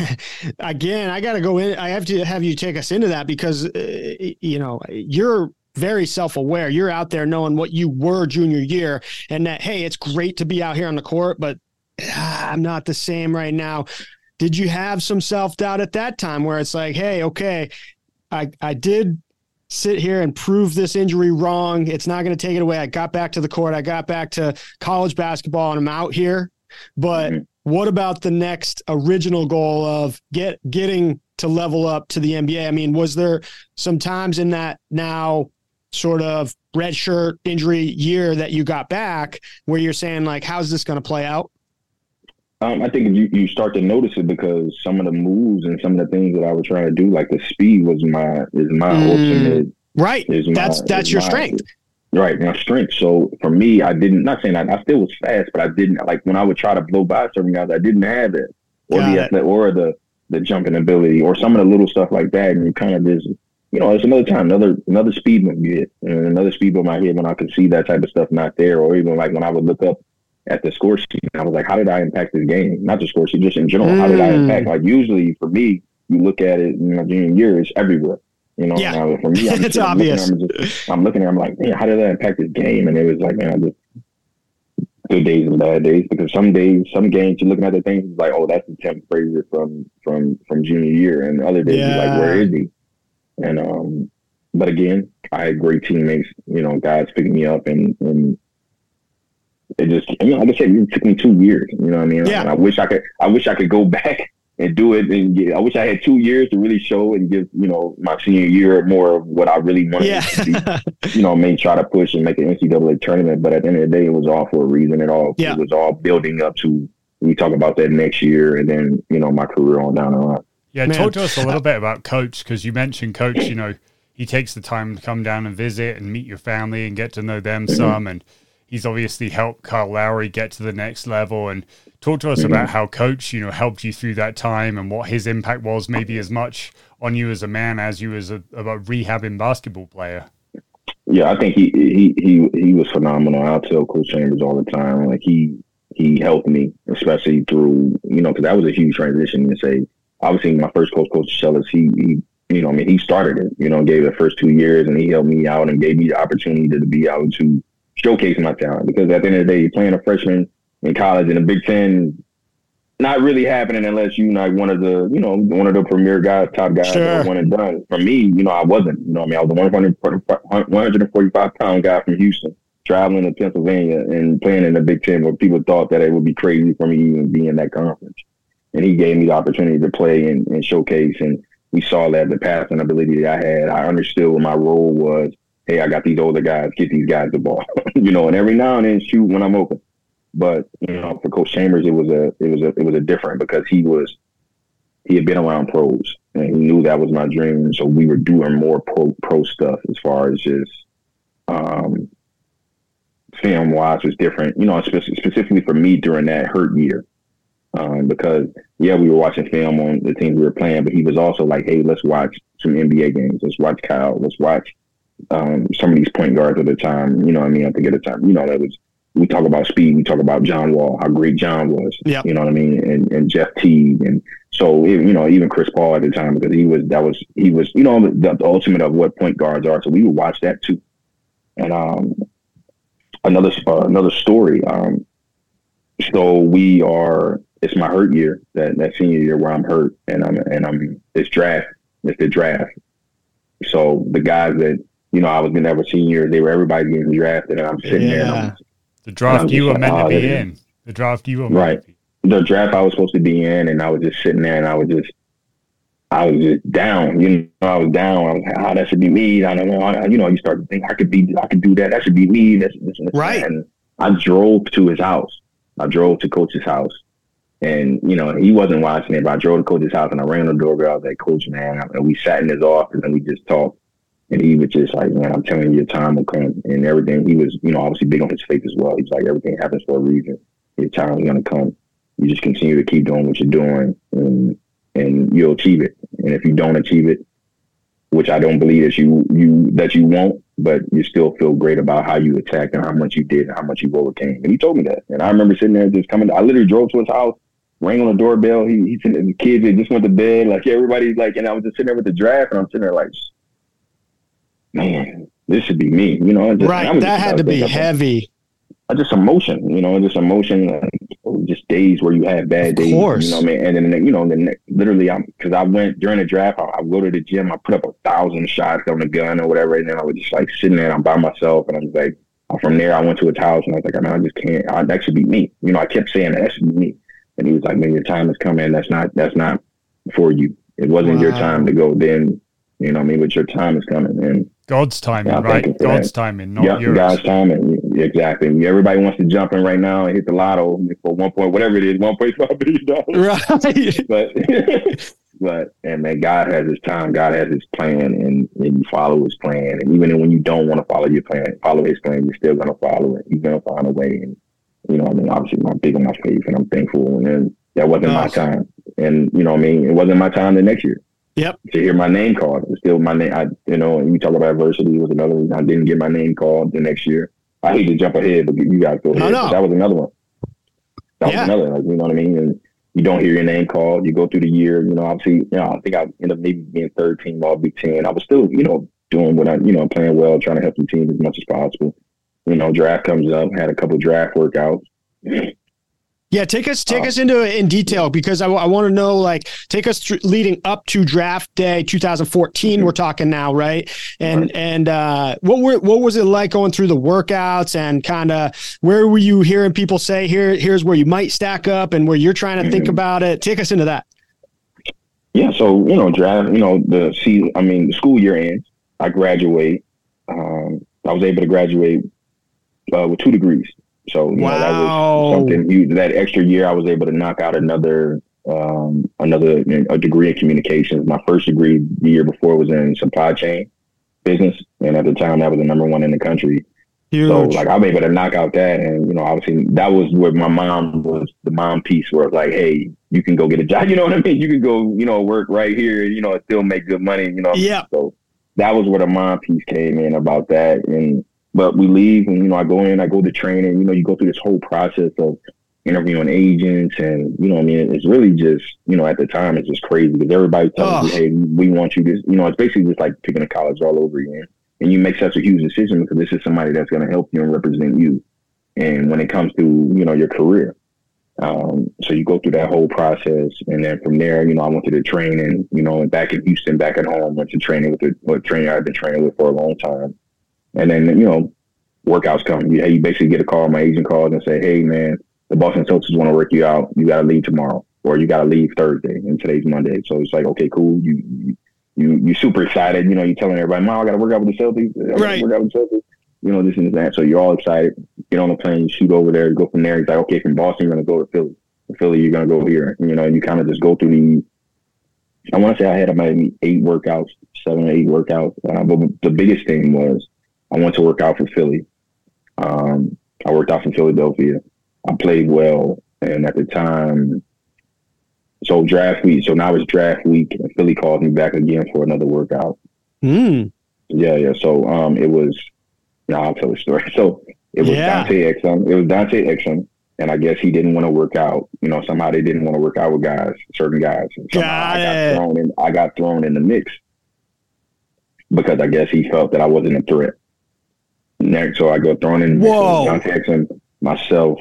again, I got to go in. I have to have you take us into that because, uh, you know, you're very self-aware. You're out there knowing what you were junior year and that, hey, it's great to be out here on the court, but ah, I'm not the same right now. Did you have some self-doubt at that time where it's like, hey, okay, I, I did sit here and prove this injury wrong. It's not going to take it away. I got back to the court. I got back to college basketball and I'm out here. But mm-hmm. what about the next original goal of get getting to level up to the N B A? I mean, was there some times in that now sort of red shirt injury year that you got back where you're saying like, how's this going to play out? Um, I think you, you start to notice it because some of the moves and some of the things that I was trying to do, like the speed was my, is my mm, ultimate. Right. Is my, that's, that's your my, strength. Right. My strength. So for me, I didn't, not saying I, I still was fast, but I didn't, like when I would try to blow by certain guys, I didn't have it or got the athletic, or the, the jumping ability or some of the little stuff like that. And you kind of just, you know, it's another time, another, another speed bump you hit and another speed bump I hit when I could see that type of stuff not there. Or even like when I would look up at the score sheet, I was like, how did I impact this game? Not the score sheet, just in general. Mm. How did I impact? Like usually for me, you look at it in my junior year, it's everywhere. You know, yeah. now, for me, I'm it's obvious. Looking, I'm, just, I'm looking at it, I'm like, man, how did that impact this game? And it was like, man, I just good days and bad days because some days, some games, you're looking at the things it's like, oh, that's the Tim Frazier from from from junior year, and the other days, yeah. you're like, where is he? And um, but again, I had great teammates. You know, guys picking me up and and. It just, I mean, like I said, it took me two years. You know what I mean? Yeah. And I wish I could. I wish I could go back and do it. And get, I wish I had two years to really show and give, you know, my senior year more of what I really wanted yeah. to be. You know, maybe try to push and make an N C double A tournament. But at the end of the day, it was all for a reason. It all yeah. it was all building up to. We talk about that next year, and then you know my career on down the line. Yeah, Man. talk to us a little bit about Coach because you mentioned Coach. You know, he takes the time to come down and visit and meet your family and get to know them mm-hmm. some and. He's obviously helped Kyle Lowry get to the next level. And talk to us mm-hmm. about how Coach, you know, helped you through that time and what his impact was, maybe as much on you as a man as you as a, a rehabbing basketball player. Yeah, I think he he he he was phenomenal. I'll tell Coach Chambers all the time. Like he he helped me, especially through you know, because that was a huge transition. To say, obviously, my first coach, Coach Shellis, he he you know, I mean, he started it. You know, gave the first two years, and he helped me out and gave me the opportunity to, to be able to. Showcase my talent because at the end of the day, you're playing a freshman in college in the Big Ten, not really happening unless you like one of the, you know, one of the premier guys, top guys sure. that one and done. For me, you know, I wasn't. You know, I mean, I was a one hundred forty-five pound guy from Houston, traveling to Pennsylvania and playing in the Big Ten, where people thought that it would be crazy for me to even be in that conference. And he gave me the opportunity to play and, and showcase, and we saw that the passing ability that I had. I understood what my role was. Hey, I got these older guys, get these guys the ball, you know, and every now and then shoot when I'm open. But, you know, for Coach Chambers, it was a, it was a, it was a different because he was, he had been around pros and he knew that was my dream. So we were doing more pro, pro stuff as far as just, um, film wise was different, you know, spe- specifically for me during that hurt year. Um, because yeah, we were watching film on the teams we were playing, but he was also like, hey, let's watch some N B A games. Let's watch Kyle. Let's watch um, some of these point guards at the time. You know what I mean? I think at the time, you know, that was, we talk about speed. We talk about John Wall, how great John was. Yep. You know what I mean? And, and Jeff Teague. And so, it, you know, even Chris Paul at the time, because he was, that was, he was, you know, the, the ultimate of what point guards are. So we would watch that too. And um, another, uh, another story. Um, so we are, it's my hurt year, that, that senior year where I'm hurt, and I'm, and I'm, it's draft, it's the draft. So the guys that, you know, I was going to have a senior, they were, everybody getting drafted, and I'm sitting yeah. there. And I'm, the draft you were like, meant oh, to be in. The draft you were meant right. to be. The draft I was supposed to be in, and I was just sitting there, and I was just, I was just down. You know, I was down. I was like, oh, that should be me. I don't know. I, you know, you start to think I could be, I could do that. That should be me. This, this, this, right. And I drove to his house. I drove to Coach's house, and you know, he wasn't watching it, but I drove to Coach's house, and I rang on the doorbell. I was like, Coach, man, and we sat in his office, and we just talked. And he was just like, man, I'm telling you, your time will come, and everything. He was, you know, obviously big on his faith as well. He's like, everything happens for a reason. Your time is going to come. You just continue to keep doing what you're doing, and and you'll achieve it. And if you don't achieve it, which I don't believe that you you that you won't, but you still feel great about how you attacked and how much you did and how much you overcame. And he told me that. And I remember sitting there just coming. I literally drove to his house, rang on the doorbell. He he said the kids had just went to bed, like everybody's like, and I was just sitting there with the draft, and I'm sitting there like, man, this should be me. You know, just, right. That had to be heavy. I just emotion, you know, just emotion, like, just days where you have bad of days, course. you know what I mean? And then, you know, then literally, I'm, cause I went during the draft, I, I go to the gym, I put up a thousand shots on the gun or whatever. And then I was just like sitting there, I'm by myself. And I was like, from there, I went to his house, and I was like, I mean, I just can't, I, that should be me. You know, I kept saying that, that should be me. And he was like, man, your time is coming. That's not, that's not for you. It wasn't wow. your time to go then, you know what I mean? But your time is coming. And God's timing, yeah, right? God's that. timing, not yep, yours. God's timing, exactly. Everybody wants to jump in right now and hit the lotto for one point, whatever it is, one point five billion dollars. Right. But, but, and man, God has His time. God has His plan, and, and you follow His plan. And even when you don't want to follow your plan, follow His plan. You're still going to follow it. You're going to find a way. And you know, I mean, obviously, I'm big on my faith, and I'm thankful. And then that wasn't oh. my time. And you know, what I mean, it wasn't my time the next year. Yep. To hear my name called. It's still my name. I, you know, and you talk about adversity was another reason I didn't get my name called the next year. I hate to jump ahead, but you guys go ahead. No, no. That was another one. That yeah. was another, like, you know what I mean? And you don't hear your name called. You go through the year, you know, obviously, you know, I think I ended up maybe being third team all Big Ten. I was still, you know, doing what I, you know, playing well, trying to help the team as much as possible. You know, draft comes up, had a couple draft workouts. Yeah, take us take um, us into it in detail, because I, I want to know, like, take us th- leading up to draft day two thousand fourteen. Mm-hmm. We're talking now, right? And right. and uh, what were what was it like going through the workouts, and kind of where were you hearing people say, here here's where you might stack up, and where you're trying to mm-hmm. think about it? Take us into that. Yeah, so you know, draft. You know, the season. I mean, the school year ends. I graduate. Um, I was able to graduate uh, with two degrees. So you wow. know, that was something huge. That extra year, I was able to knock out another um, another you know, a degree in communications. My first degree the year before was in supply chain business, and at the time, that was the number one in the country. Huge. So like I was able to knock out that, and you know, obviously that was where my mom was the mom piece, where it's like, hey, you can go get a job. You know what I mean? You can go, you know, work right here. You know, and still make good money. You know. Yeah. So that was where the mom piece came in about that, and. But we leave, and, you know, I go in, I go to training, you know, you go through this whole process of interviewing agents, and, you know, I mean, it's really just, you know, at the time, it's just crazy, because everybody tells you, hey, we want you to, you know, it's basically just like picking a college all over again. And you make such a huge decision, because this is somebody that's going to help you and represent you. And when it comes to, you know, your career. Um, so you go through that whole process, and then from there, you know, I went to the training, you know, back in Houston, back at home, went to training with the with trainer I've been training with for a long time. And then, you know, workouts come. You, you basically get a call, my agent calls and say, hey, man, the Boston Celtics want to work you out. You got to leave tomorrow, or you got to leave Thursday, and today's Monday. So it's like, okay, cool. You, you, you, you're super excited. You know, you're telling everybody, Mom, I got to work out with the Celtics. I gotta right. work out with the Celtics. You know, this and that. So you're all excited. Get on the plane, you shoot over there, you go from there. He's like, okay, from Boston, you're going to go to Philly. From Philly, you're going to go here. You know, you kind of just go through the, I want to say I had about eight workouts, seven or eight workouts. Uh, but the biggest thing was, I went to work out for Philly. Um, I worked out from Philadelphia. I played well. And at the time, so draft week. So now it's draft week, and Philly calls me back again for another workout. Mm. Yeah, yeah. So um, it was. No, I'll tell the story. So it was Yeah. Dante Exum. It was Dante Exum, and I guess he didn't want to work out. You know, somehow they didn't want to work out with guys, certain guys. And somehow Got I got it. thrown in. I got thrown in the mix because I guess he felt that I wasn't a threat. Next, so I got thrown in. The Whoa. mix. Dante Exum, myself.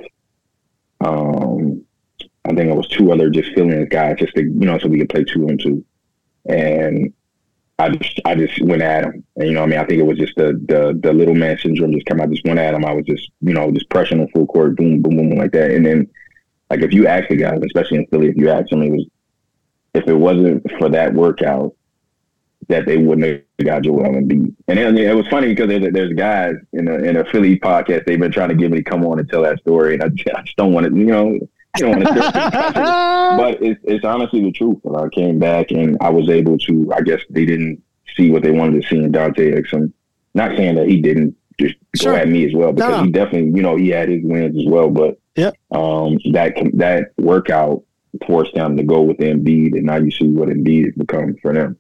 Um, I think it was two other just fill-in guys, just to, you know, so we could play two on two, and. I just, I just went at him, and you know, what I mean, I think it was just the, the, the little man syndrome just come. I just went at him. I was just, you know, just pressing on full court, boom, boom, boom, like that. And then, like, if you ask the guys, especially in Philly, if you ask them, it was, if it wasn't for that workout, that they wouldn't have got Joel Embiid. And it, it was funny because there's, there's guys in a in a Philly podcast they've been trying to get me to come on and tell that story, and I just, I just don't want to, you know. You don't want to but it's it's honestly the truth. When I came back and I was able to, I guess they didn't see what they wanted to see in Dante Exum. Not saying that he didn't just Sure. go at me as well, because No, no. he definitely, you know, he had his wins as well. But Yep. um, that that workout forced them to go with Embiid, and now you see what Embiid has become for them.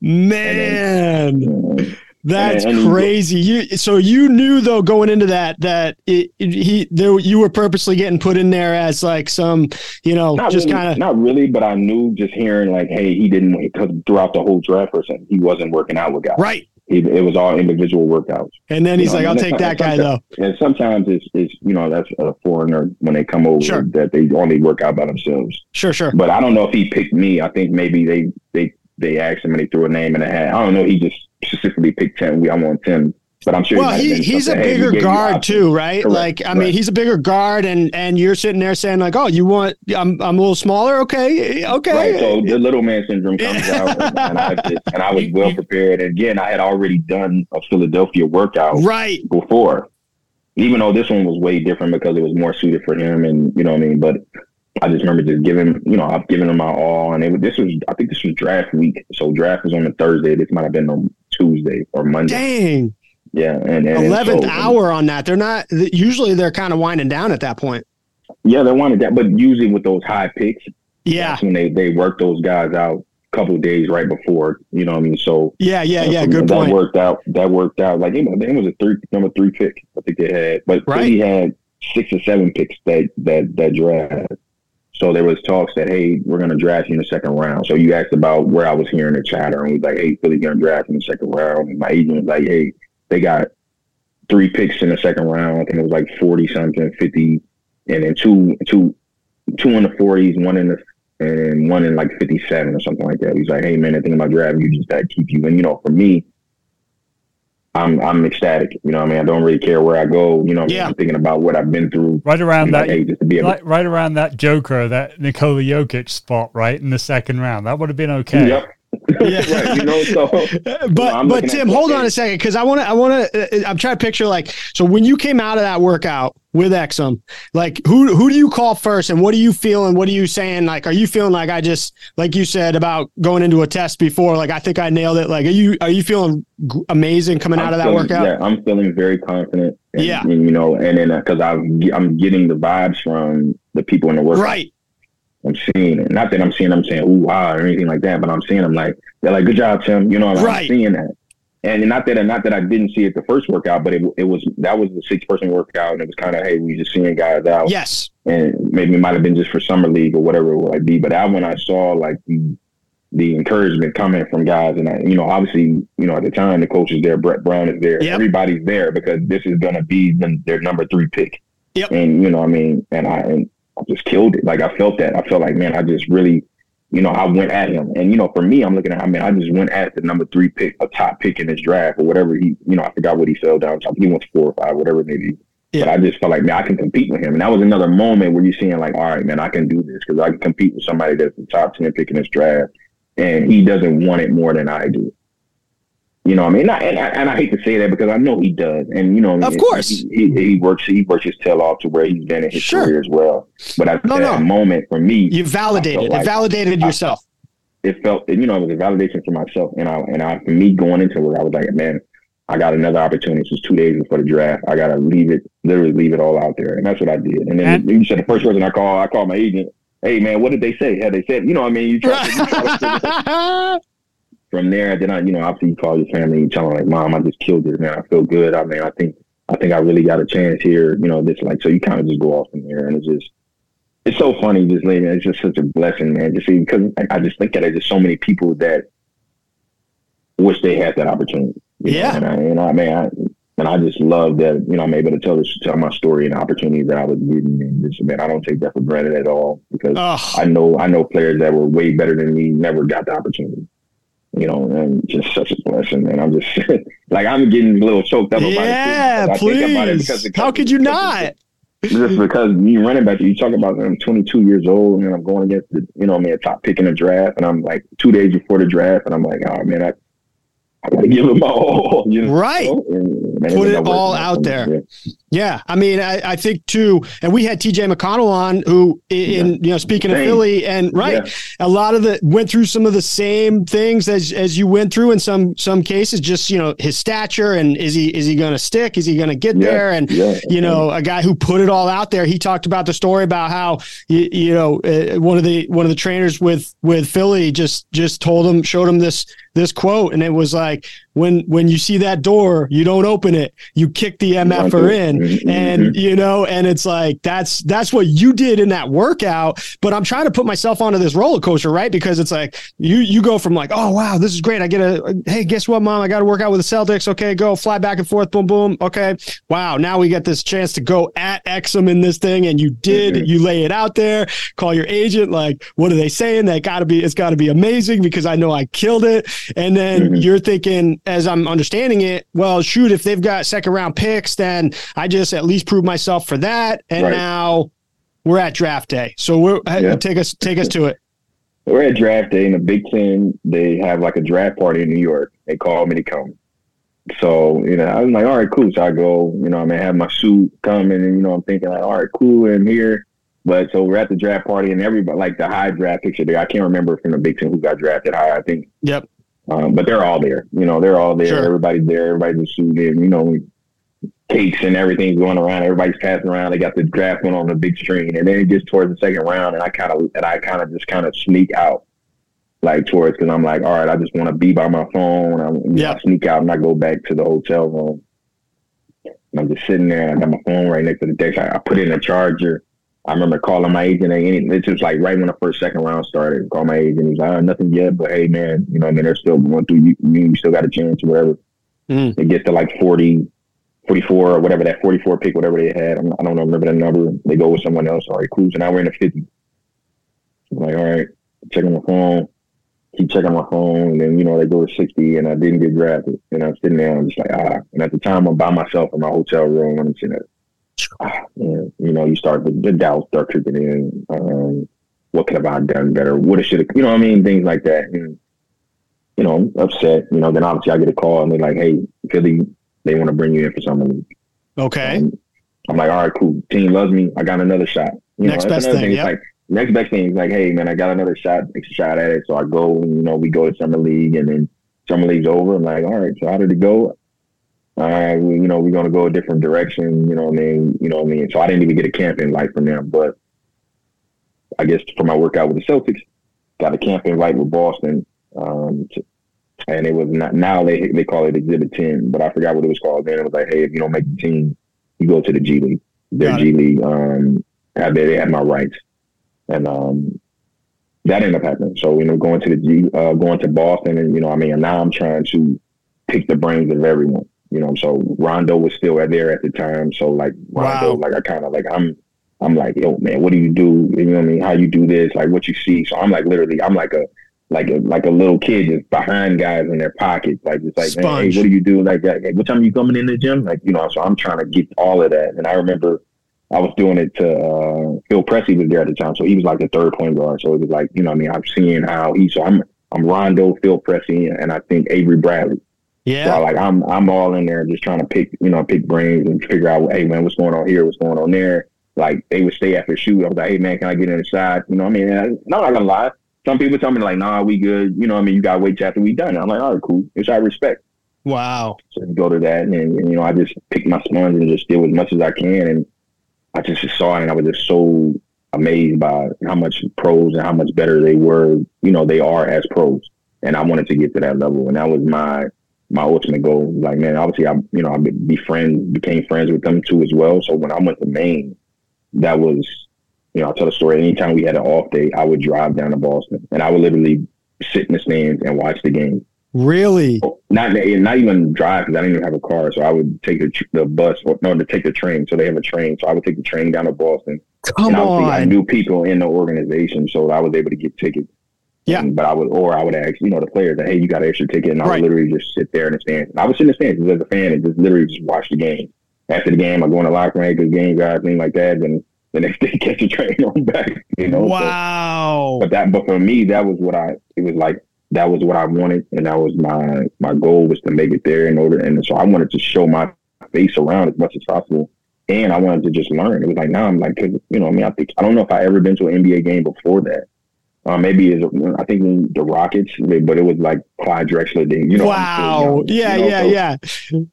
Man. Um, That's And- and he- crazy. You so you knew though going into that that it, it, he there you were purposely getting put in there as like some, you know, Not just really, kind of not really, but I knew just hearing like, hey, he didn't, because throughout the whole draft person, he wasn't working out with guys. right. He, it was all individual workouts. And then he's You know, like, I'll and take that sometimes- guy though. And sometimes it's, it's, you know, that's a foreigner when they come over Sure. that they only work out by themselves. Sure, sure. But I don't know if he picked me. I think maybe they, they, they asked him and they threw a name in a hat. I don't know. He just specifically picked Tim. We, I want Tim. But I'm sure. Well, he, he, he's a bigger guard too, right? Correct, Like, I mean, correct. he's a bigger guard, and and you're sitting there saying like, oh, you want? I'm I'm a little smaller. Okay, okay. Right, so the little man syndrome comes out, and, and I just, and I was well prepared. And again, I had already done a Philadelphia workout Right. before, even though this one was way different because it was more suited for him, and you know what I mean. But I just remember just giving, you know, I've given him my all, and it, this was, I think this was draft week, so draft was on a Thursday. This might have been on Tuesday or Monday. Dang. Yeah, and, and eleventh so, hour on that. They're not usually they're kind of winding down at that point. Yeah, they wanted that, but usually with those high picks, Yeah. that's when they they work those guys out a couple of days right before. You know what I mean? So Yeah, yeah, yeah. uh, Good that point. worked out. That worked out. Like it was, it was a three number three pick. I think they had, but Right. Philly had six or seven picks that that that draft. So there was talks that, hey, we're going to draft you in the second round. So you asked about where I was hearing the chatter, and we was like, hey, Philly's going to draft in the second round. And my agent was like, hey, they got three picks in the second round. I think it was like forty something, fifty, and then two, two, two in the forties, one in the, and one in like fifty-seven or something like that. He's like, hey man, the thing about drafting, you just got to keep you. And you know, for me, I'm I'm ecstatic. You know what I mean? I don't really care where I go. You know, Yeah. I'm thinking about what I've been through. Right around You know, that, hey, just to be able right, right around that Joker, that Nikola Jokic spot, right in the second round. That would have been okay. Yep. Yeah. Right, you know, so But I'm but looking at Tim, that hold on thing. a second, because I want to I want to I'm trying to picture like, so when you came out of that workout with Exum, like who who do you call first, and what are you feeling? What are you saying? Like, are you feeling like I just, like you said about going into a test before, like I think I nailed it? Like, are you are you feeling g- amazing coming out I'm of that feeling, workout? Yeah, I'm feeling very confident. And, Yeah. and, you know, and then because I'm I'm getting the vibes from the people in the workout. Right. I'm seeing it. Not that I'm seeing I'm saying ooh wow or anything like that, but I'm seeing them like they're like, good job, Tim. You know, and Right. I'm seeing that. And not that not that I didn't see it the first workout, but it it was that was the six person workout, and it was kind of, hey, we just seeing guys out. Yes. And maybe it might have been just for summer league or whatever it might be. But that when I saw like the the encouragement coming from guys, and I, you know, obviously, you know, at the time the coach is there, Brett Brown is there, Yep. everybody's there because this is gonna be the, their number three pick. Yep. And you know, what I mean, and I and I just killed it. Like I felt that. I felt like, man, I just really, you know, I went at him. And you know, for me, I'm looking at, I mean, I just went at the number three pick, a top pick in this draft or whatever he, you know, I forgot what he fell down. So he went four or five, whatever it may be. Yeah. But I just felt like, man, I can compete with him. And that was another moment where you're seeing like, all right, man, I can do this because I can compete with somebody that's the top ten pick in this draft. And he doesn't want it more than I do. You know what I mean? And I, and I, and I hate to say that because I know he does. And, you know, Of it- course. He, he, he works he works his tail off to where he's been in his Sure. career as well. But at No, that no. moment for me, You validated I it. felt like- validated I- yourself. it felt, you know, it was a validation for myself. And I, and I, for me going into it, I was like, man, I got another opportunity. This was two days before the draft. I got to leave it, literally leave it all out there. And that's what I did. And then And- you said the first person I called, I called my agent. hey man, what did they say? Had they said, you know what I mean? You try to, you try to from there, then I, you know, obviously you call your family and tell them like, Mom, I just killed this, man. I feel good. I mean, I think, I think I really got a chance here. You know, this like, so you kind of just go off from there, and it's just, it's so funny. Just like, it's just such a blessing, man. Just see, because I, I just think that there's just so many people that wish they had that opportunity. Yeah. Know? And I, you know, I mean, I, and I just love that, you know, I'm able to tell this, tell my story and opportunities that I was getting. And just, man, I don't take that for granted at all, because oh. I know, I know players that were way better than me never got the opportunity. You know, and just such a blessing, man. I'm just like, I'm getting a little choked up about yeah, it. Yeah, please. About it because, because, How could you not? Just because you running back, you talk about I'm twenty-two years old and I'm going against the, you know, I mean, a top pick in the draft, and I'm like two days before the draft, and I'm like, oh man, I, I gotta give it my all. You know? Right. And, man, put it all out there. Yeah. yeah. I mean, I, I think too, and we had T J McConnell on, who in, yeah. you know, speaking Same. of Philly, and right, yeah. a lot of the went through some of the same things as, as you went through in some, some cases, just, you know, his stature, and is he, is he going to stick? Is he going to get yeah. there? And, yeah. you know, a guy who put it all out there. He talked about the story about how, you, you know, uh, one of the, one of the trainers with, with Philly just, just told him, showed him this, this quote. And it was like, when, when you see that door, you don't open it, you kick the M F R in. Mm-hmm. And, you know, and it's like, that's, that's what you did in that workout. But I'm trying to put myself onto this roller coaster, right? Because it's like, you, you go from like, oh, wow, this is great. I get a, hey, guess what, Mom? I got to work out with the Celtics. Okay, go fly back and forth. Boom, boom. Okay. Wow. Now we get this chance to go at Exum in this thing. And you did, mm-hmm. you lay it out there, call your agent. Like, what are they saying? That gotta be, it's gotta be amazing because I know I killed it. And then mm-hmm. you're thinking, as I'm understanding it, well, shoot, if they've got second round picks, then I just at least prove myself for that. And right. now we're at draft day. So we're yeah. take us, take us to it. We're at draft day in the Big Ten. They have like a draft party in New York. They called me to come. So, you know, I was like, all right, cool. So I go, you know, I mean, I have my suit coming, and, you know, I'm thinking like, all right, cool. I'm here. But so we're at the draft party, and everybody, like the high draft picture there. I can't remember from the Big Ten who got drafted high, I think. Yep. Um, but they're all there. You know, they're all there. Sure. Everybody's there. Everybody's suited. You know, cakes and everything's going around. Everybody's passing around. They got the draft one on the big screen, and then it gets towards the second round, and I kind of and I kind of just kind of sneak out, like towards, because I'm like, all right, I just want to be by my phone. I'm, yeah. I sneak out and I go back to the hotel room. And I'm just sitting there, and I got my phone right next to the desk. I, I put in a charger. I remember calling my agent. And it's just like right when the first second round started. Call my agent. He's like, oh, nothing yet, but hey, man, you know, I mean, they're still going through. You, you still got a chance or whatever. Mm. It gets to like forty, forty-four or whatever, that forty-four pick, whatever they had. I'm, I don't know, remember the number. They go with someone else. All right, cool. So now we're in the fifty. I'm like, all right, checking my phone. Keep checking my phone. And then, you know, they go to sixty, and I didn't get drafted. And I'm sitting there, I'm just like, ah. And at the time, I'm by myself in my hotel room. I'm sitting there. Ah, man, you know, you start the, the doubts start creeping in. Um, what could have I done better? What should have, you know what I mean? Things like that. And, you know, I'm upset. You know, then obviously I get a call, and they're like, hey, Philly, they want to bring you in for something. Okay. Um, I'm like, all right, cool. Team loves me. I got another shot. You next know, best thing. thing. It's Yep. like, next best thing is like, hey, man, I got another shot, extra shot at it. So I go, and, you know, we go to Summer League, and then Summer League's over. I'm like, all right, so how did it go? All right, we, you know, we're going to go a different direction, you know what I mean? You know what I mean? So I didn't even get a camp invite from them, but I guess for my workout with the Celtics, got a camp invite with Boston. Um, to, and it was not, now they they call it Exhibit ten, but I forgot what it was called then. It was like, hey, if you don't make the team, you go to the G League. Their G League, um, had, they had my rights. And um, that ended up happening. So, you know, going to the G, uh, going to Boston, and, you know, I mean, now I'm trying to pick the brains of everyone. You know, so Rondo was still there at the time. So like Rondo, wow. like I kind of like, I'm, I'm like, yo, man, what do you do? You know what I mean? How you do this? Like what you see. So I'm like, literally, I'm like a, like a, like a little kid just behind guys in their pockets. Like, it's like, man, hey, what do you do? Like, like, what time are you coming in the gym? Like, you know, so I'm trying to get all of that. And I remember I was doing it to, uh, Phil Pressey was there at the time. So he was like the third point guard. So it was like, you know what I mean? I'm seeing how he, so I'm, I'm Rondo, Phil Pressey, and I think Avery Bradley. Yeah. So like I'm I'm all in there just trying to pick, you know, pick brains and figure out, hey man, what's going on here, what's going on there. Like they would stay after shoot. I was like, hey man, can I get inside? You know what I mean? I'm not gonna lie. Some people tell me like, nah, we good. You know what I mean? You gotta wait till after we done. I'm like, all right, cool. Which I respect. Wow. So you go to that, and, and you know, I just pick my sponge and just steal as much as I can. And I just saw it, and I was just so amazed by how much pros and how much better they were, you know, they are as pros. And I wanted to get to that level. And that was my, my ultimate goal. Like, man, obviously I, you know, I be friends, became friends with them too as well. So when I went to Maine, that was, you know, I'll tell the story. Anytime we had an off day, I would drive down to Boston and I would literally sit in the stands and watch the game. Really? Not not even drive because I didn't even have a car. So I would take the, the bus or no, to take the train. So they have a train. So I would take the train down to Boston. Come and on. I knew people in the organization, so I was able to get tickets. Yeah. And, but I would, or I would ask, you know, the players that, hey, you got an extra ticket. And I right. would literally just sit there in the stands. And I would sit in the stands as a fan and just literally just watch the game. After the game, I go in the locker room, hey, good game, guys, things like that. And the next day, catch the train on back, you know? Wow. So, but that, but for me, that was what I, it was like, that was what I wanted. And that was my, my goal was to make it there in order. And so I wanted to show my face around as much as possible. And I wanted to just learn. It was like, now nah, I'm like, cause you know, I mean, I think, I don't know if I ever been to an N B A game before that. Uh, maybe it's, I think the Rockets, but it was like Clyde Drexler. They, you know, wow. Young, yeah, you know, yeah, so, yeah.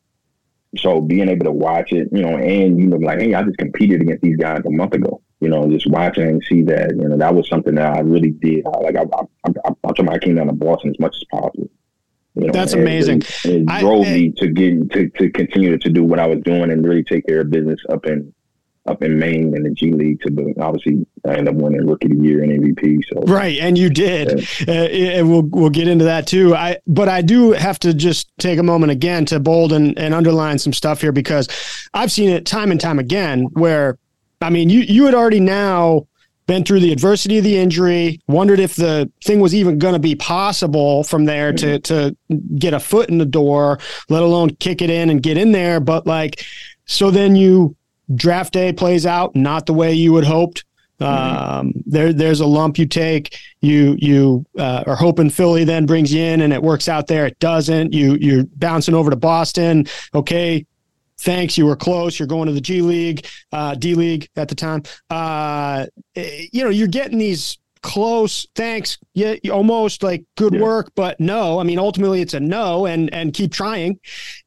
So being able to watch it, you know, and, you know, like, hey, I just competed against these guys a month ago, you know, just watching and see that, you know, that was something that I really did. I, like, I, I, I, I, I'm talking about I came down to Boston as much as possible. You know, That's amazing. It, it, it drove I, me to get, to, to continue to do what I was doing and really take care of business up in, up in Maine in the G League to the, obviously I ended up winning Rookie of the Year and M V P. So right, and you did, yeah. uh, and we'll we'll get into that too. I but I do have to just take a moment again to bold and, and underline some stuff here because I've seen it time and time again. Where I mean, you you had already now been through the adversity of the injury, wondered if the thing was even going to be possible from there mm-hmm. to to get a foot in the door, let alone kick it in and get in there. But like, so then you. Draft day plays out not the way you had hoped. Um, there, there's a lump you take. You, you uh, are hoping Philly then brings you in, and it works out there. It doesn't. You, you're bouncing over to Boston. Okay, thanks. You were close. You're going to the G League, uh, D League at the time. Uh, you know, you're getting these close. Thanks. Yeah, almost like good yeah. work, but no. I mean, ultimately, it's a no, and and keep trying.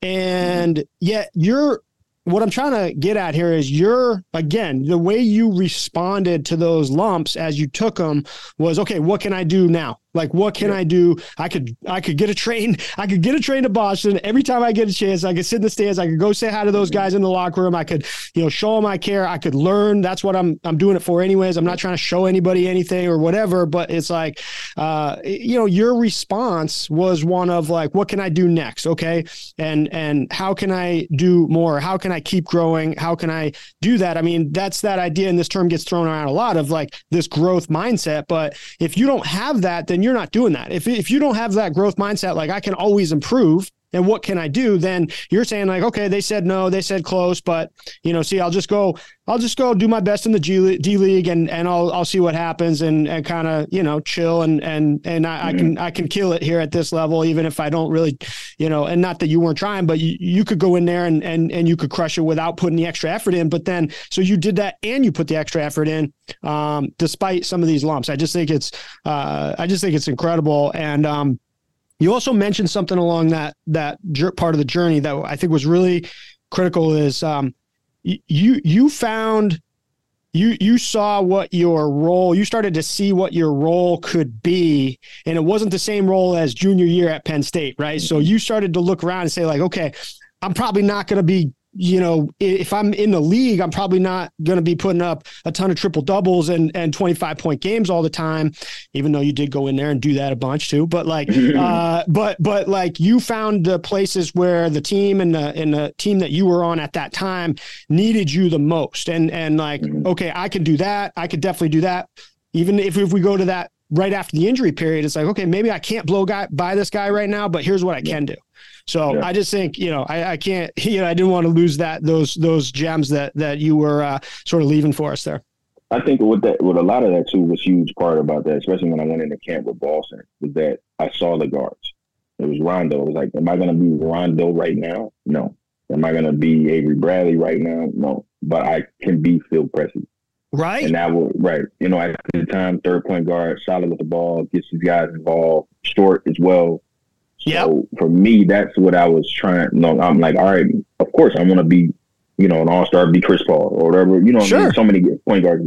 And mm-hmm. yet you're. What I'm trying to get at here is you're, again, the way you responded to those lumps as you took them was, okay, what can I do now? Like, what can yeah. I do? I could, I could get a train. I could get a train to Boston. Every time I get a chance, I could sit in the stands. I could go say hi to those guys in the locker room. I could, you know, show them I care. I could learn. That's what I'm, I'm doing it for anyways. I'm not trying to show anybody anything or whatever, but it's like, uh, you know, your response was one of like, what can I do next? Okay. And, and how can I do more? How can I keep growing? How can I do that? I mean, that's that idea. And this term gets thrown around a lot of like this growth mindset. But if you don't have that, then you're not doing that. If if you don't have that growth mindset, like I can always improve and what can I do? Then you're saying like, okay, they said no, they said close, but you know, see, I'll just go, I'll just go do my best in the G D League and, and I'll, I'll see what happens and, and kind of, you know, chill and, and, and I, mm-hmm. I can, I can kill it here at this level, even if I don't really, you know, and not that you weren't trying, but you, you could go in there and, and, and you could crush it without putting the extra effort in. But then, so you did that and you put the extra effort in, um, despite some of these lumps. I just think it's, uh, I just think it's incredible. And, um, you also mentioned something along that that part of the journey that I think was really critical is um, you you found you you saw what your role, you started to see what your role could be, and it wasn't the same role as junior year at Penn State, right? So you started to look around and say like, okay, I'm probably not going to be, you know, if I'm in the league, I'm probably not going to be putting up a ton of triple doubles and, and twenty-five point games all the time, even though you did go in there and do that a bunch too. But like, uh, but, but like you found the places where the team and the, and the team that you were on at that time needed you the most. And, and like, okay, I can do that. I could definitely do that. Even if, if we go to that right after the injury period, it's like, okay, maybe I can't blow guy by this guy right now, but here's what I can do. So yeah. I just think, you know, I, I can't, you know, I didn't want to lose that, those, those gems that, that you were uh, sort of leaving for us there. I think with that, with a lot of that too, was huge part about that, especially when I went into camp with Boston, was that I saw the guards. It was Rondo. It was like, am I going to be Rondo right now? No. Am I going to be Avery Bradley right now? No. But I can be Phil Pressey. Right. And that will, right. You know, at the time, third point guard, solid with the ball, gets these guys involved, short as well. Yeah. So for me, that's what I was trying. You know, I'm like, all right, of course I want to be, you know, an all-star, be Chris Paul or whatever, you know, sure. I mean, so many point guards, but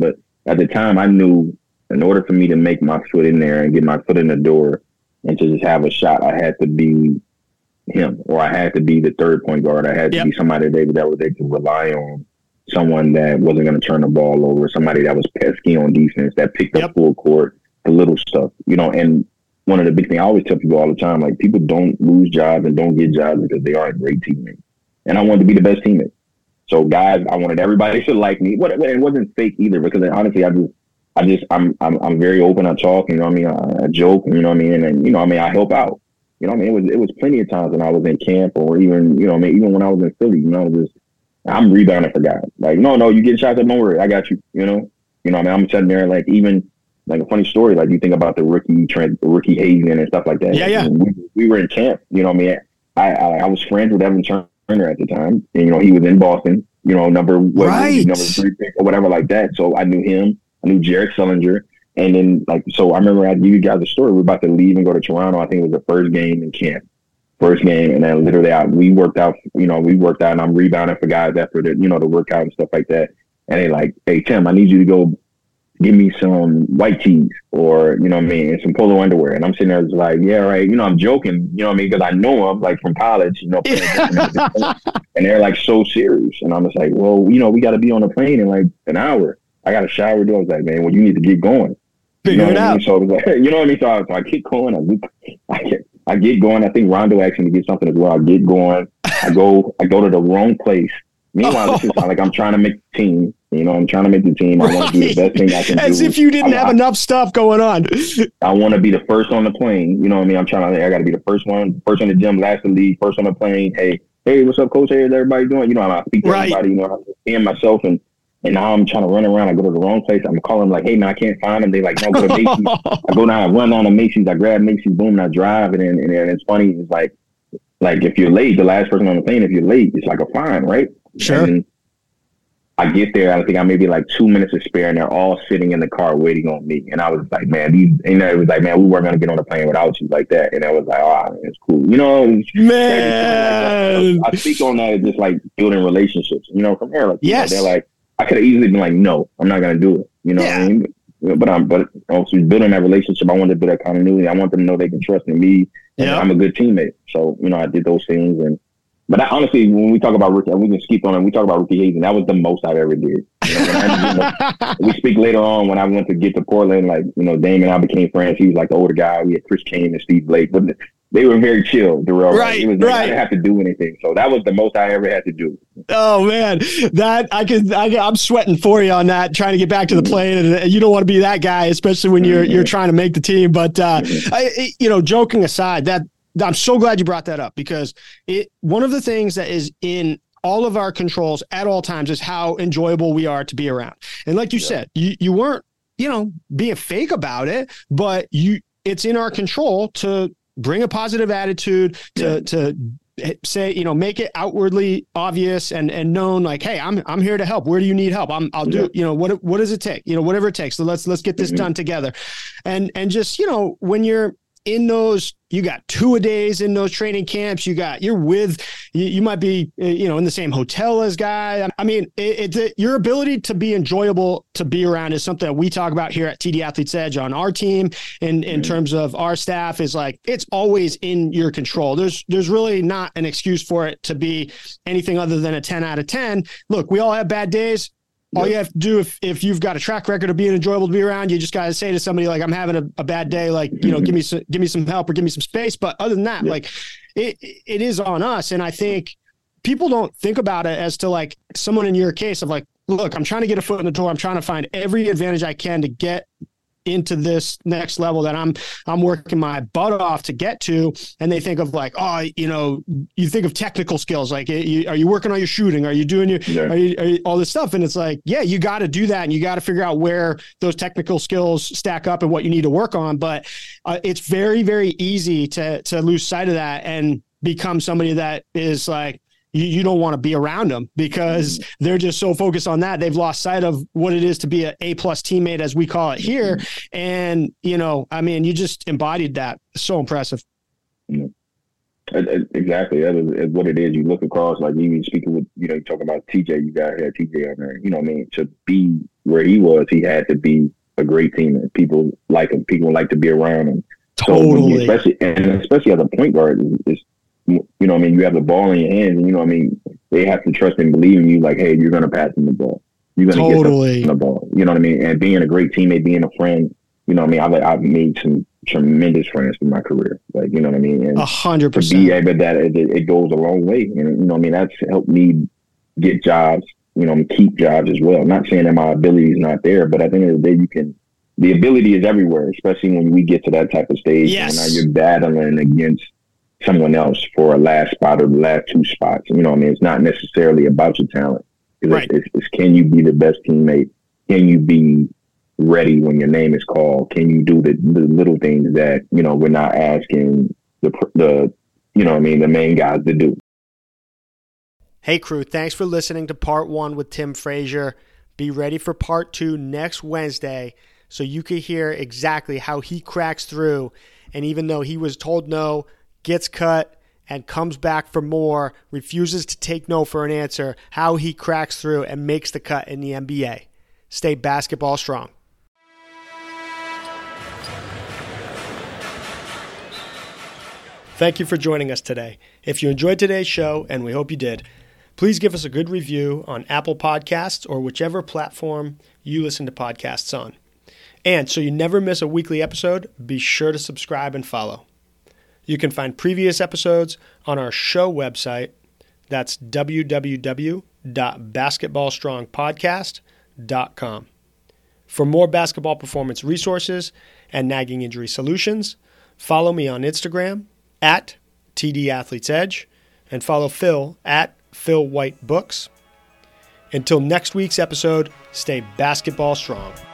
at the time, I knew in order for me to make my foot in there and get my foot in the door and to just have a shot, I had to be him, or I had to be the third point guard. I had to yep. be somebody that, that was able to rely on, someone that wasn't going to turn the ball over, somebody that was pesky on defense, that picked yep. up full court, the little stuff, you know. And one of the big things I always tell people all the time, like, people don't lose jobs and don't get jobs because they aren't great teammates. And I wanted to be the best teammate. So guys, I wanted everybody to like me. What it wasn't fake either, because honestly, I just, I just, I'm, I'm, I'm very open. I talk, you know what I mean? I, I joke, you know what I mean? And, and, you know what I mean? I help out. You know what I mean? It was, it was plenty of times when I was in camp, or even, you know, I mean, even when I was in Philly, you know, just, I'm rebounding for guys. Like, no, no, you get shots up, don't worry, I got you. You know, you know, what I mean, I'm sitting there, like, even like a funny story, like you think about the rookie, trend, rookie hazing and stuff like that. Yeah, yeah. We, we were in camp. You know what I mean? I, I, I was friends with Evan Turner at the time, and you know, he was in Boston. You know, number what, right. number three pick or whatever like that. So I knew him. I knew Jarek Sullinger. And then, like, so I remember I give you guys a story. We were about to leave and go to Toronto. I think it was the first game in camp. First game, and then literally out, we worked out, you know, we worked out, and I'm rebounding for guys after the, you know, the workout and stuff like that. And they like, hey, Tim, I need you to go give me some white tees, or, you know what I mean, and some polo underwear. And I'm sitting there just like, yeah, right. You know, I'm joking, you know what I mean? Because I know them, like, from college, you know, and they're like so serious. And I'm just like, well, you know, we got to be on the plane in like an hour. I got to shower. I was like, man, well, you need to get going. Figure you know it out. I mean? So it was like, you know what I mean? So I, so I get going. I, I get, I get going. I think Rondo asked me to get something as well. I get going. I go. I go to the wrong place. Meanwhile, oh. this is like I'm trying to make the team. You know, I'm trying to make the team. I right. want to do the best thing I can As do. As if you didn't I, have I, enough stuff going on. I want to be the first on the plane. You know what I mean? I'm trying to. I got to be the first one, first in the gym, last to leave, first on the plane. Hey, hey, what's up, coach? Hey, how's everybody doing? You know, I speak to right. everybody. You know, I'm seeing myself, and and now I'm trying to run around. I go to the wrong place. I'm calling like, hey man, I can't find them. They like, no, go to Macy's. I go down, I run down to Macy's. I grab Macy's, boom, and I drive. And then and, and it's funny. It's like, like if you're late, the last person on the plane, if you're late, it's like a fine, right? Sure. And I get there. I think I maybe like two minutes to spare, and they're all sitting in the car waiting on me. And I was like, man, these. And it was like, man, we weren't gonna get on the plane without you, like that. And I was like, oh, it's cool, you know. Man, like I speak on that as just like building relationships, you know, from there. Like, yes, you know, they're like. I could have easily been like, no, I'm not going to do it. You know yeah. what I mean? But I'm, but also building that relationship, I wanted to build that continuity. I want them to know they can trust in me. And yep. I'm a good teammate. So, you know, I did those things. And, but I, honestly, when we talk about rookie, we can skip on it. We talk about rookie hazing. That was the most I've ever did. You know, I, you know, we speak later on when I went to get to Portland, like, you know, Dame and I became friends. He was like the older guy. We had Chris Kane and Steve Blake, but they were very chill, Darrell. Right, right. Was, right. I didn't have to do anything. So that was the most I ever had to do. Oh man, that I can, I, I'm sweating for you on that, trying to get back to the plane, and you don't want to be that guy, especially when you're, mm-hmm. you're trying to make the team. But, uh, mm-hmm. I, you know, joking aside, that I'm so glad you brought that up, because it, one of the things that is in all of our controls at all times is how enjoyable we are to be around. And like you yeah. said, you, you weren't, you know, being fake about it, but you, it's in our control to bring a positive attitude, to, yeah. to say, you know, make it outwardly obvious and, and known, like, hey, I'm, I'm here to help. Where do you need help? I'm, I'll do, yeah. you know, what, what does it take? You know, whatever it takes. So let's, let's get this mm-hmm. done together. And, and just, you know, when you're in those, you got two a days in those training camps, you got, you're with, you, you might be, you know, in the same hotel as guy. I mean, it, it, your ability to be enjoyable to be around is something that we talk about here at T D Athletes Edge on our team. And in mm-hmm. terms of our staff, is like, it's always in your control. There's, there's really not an excuse for it to be anything other than a ten out of ten. Look, we all have bad days. All you have to do, if, if you've got a track record of being enjoyable to be around, you just got to say to somebody, like, I'm having a, a bad day, like, you know, give me some, give me some help or give me some space. But other than that, yeah. like it, it is on us. And I think people don't think about it as to like someone in your case of like, look, I'm trying to get a foot in the door. I'm trying to find every advantage I can to get into this next level that I'm, I'm working my butt off to get to. And they think of like, oh, you know, you think of technical skills, like, you, are you working on your shooting? Are you doing your, yeah. are you, are you, all this stuff? And it's like, yeah, you got to do that. And you got to figure out where those technical skills stack up and what you need to work on. But uh, it's very, very easy to, to lose sight of that and become somebody that is like, You, you don't want to be around them because mm-hmm. they're just so focused on that. They've lost sight of what it is to be an A plus teammate, as we call it here. Mm-hmm. And, you know, I mean, you just embodied that. So impressive. Mm-hmm. Exactly. That is what it is. You look across, like, even speaking with, you know, you talk about T J, you got here, T J on there, you know what I mean? To be where he was, he had to be a great teammate. People like him. People like to be around him. Totally. So, especially and especially as a point guard, is you know, what I mean, you have the ball in your hands, and you know, what I mean, they have to trust and believe in you. Like, hey, you're going to pass him the ball. You're going to totally. get the ball. You know what I mean? And being a great teammate, being a friend. You know what I mean? I've, I've made some tremendous friends in my career. Like, you know what I mean? And a hundred percent. To be able that, it, it goes a long way. And, you know what I mean? That's helped me get jobs, you know, keep jobs as well. I'm not saying that my ability is not there, but at the end of the day, you can, the ability is everywhere, especially when we get to that type of stage. Yes. And now you're battling against someone else for a last spot or the last two spots. You know what I mean? It's not necessarily about your talent. Right. It's, it's, it's can you be the best teammate? Can you be ready when your name is called? Can you do the, the little things that, you know, we're not asking the, the, you know what I mean, the main guys to do? Hey crew, thanks for listening to part one with Tim Frazier. Be ready for part two next Wednesday so you can hear exactly how he cracks through. And even though he was told no, gets cut and comes back for more, refuses to take no for an answer, how he cracks through and makes the cut in the N B A. Stay basketball strong. Thank you for joining us today. If you enjoyed today's show, and we hope you did, please give us a good review on Apple Podcasts or whichever platform you listen to podcasts on. And so you never miss a weekly episode, be sure to subscribe and follow. You can find previous episodes on our show website. That's w w w dot basketball strong podcast dot com. For more basketball performance resources and nagging injury solutions, follow me on Instagram at T D Athletes Edge, and follow Phil at Phil White Books. Until next week's episode, stay basketball strong.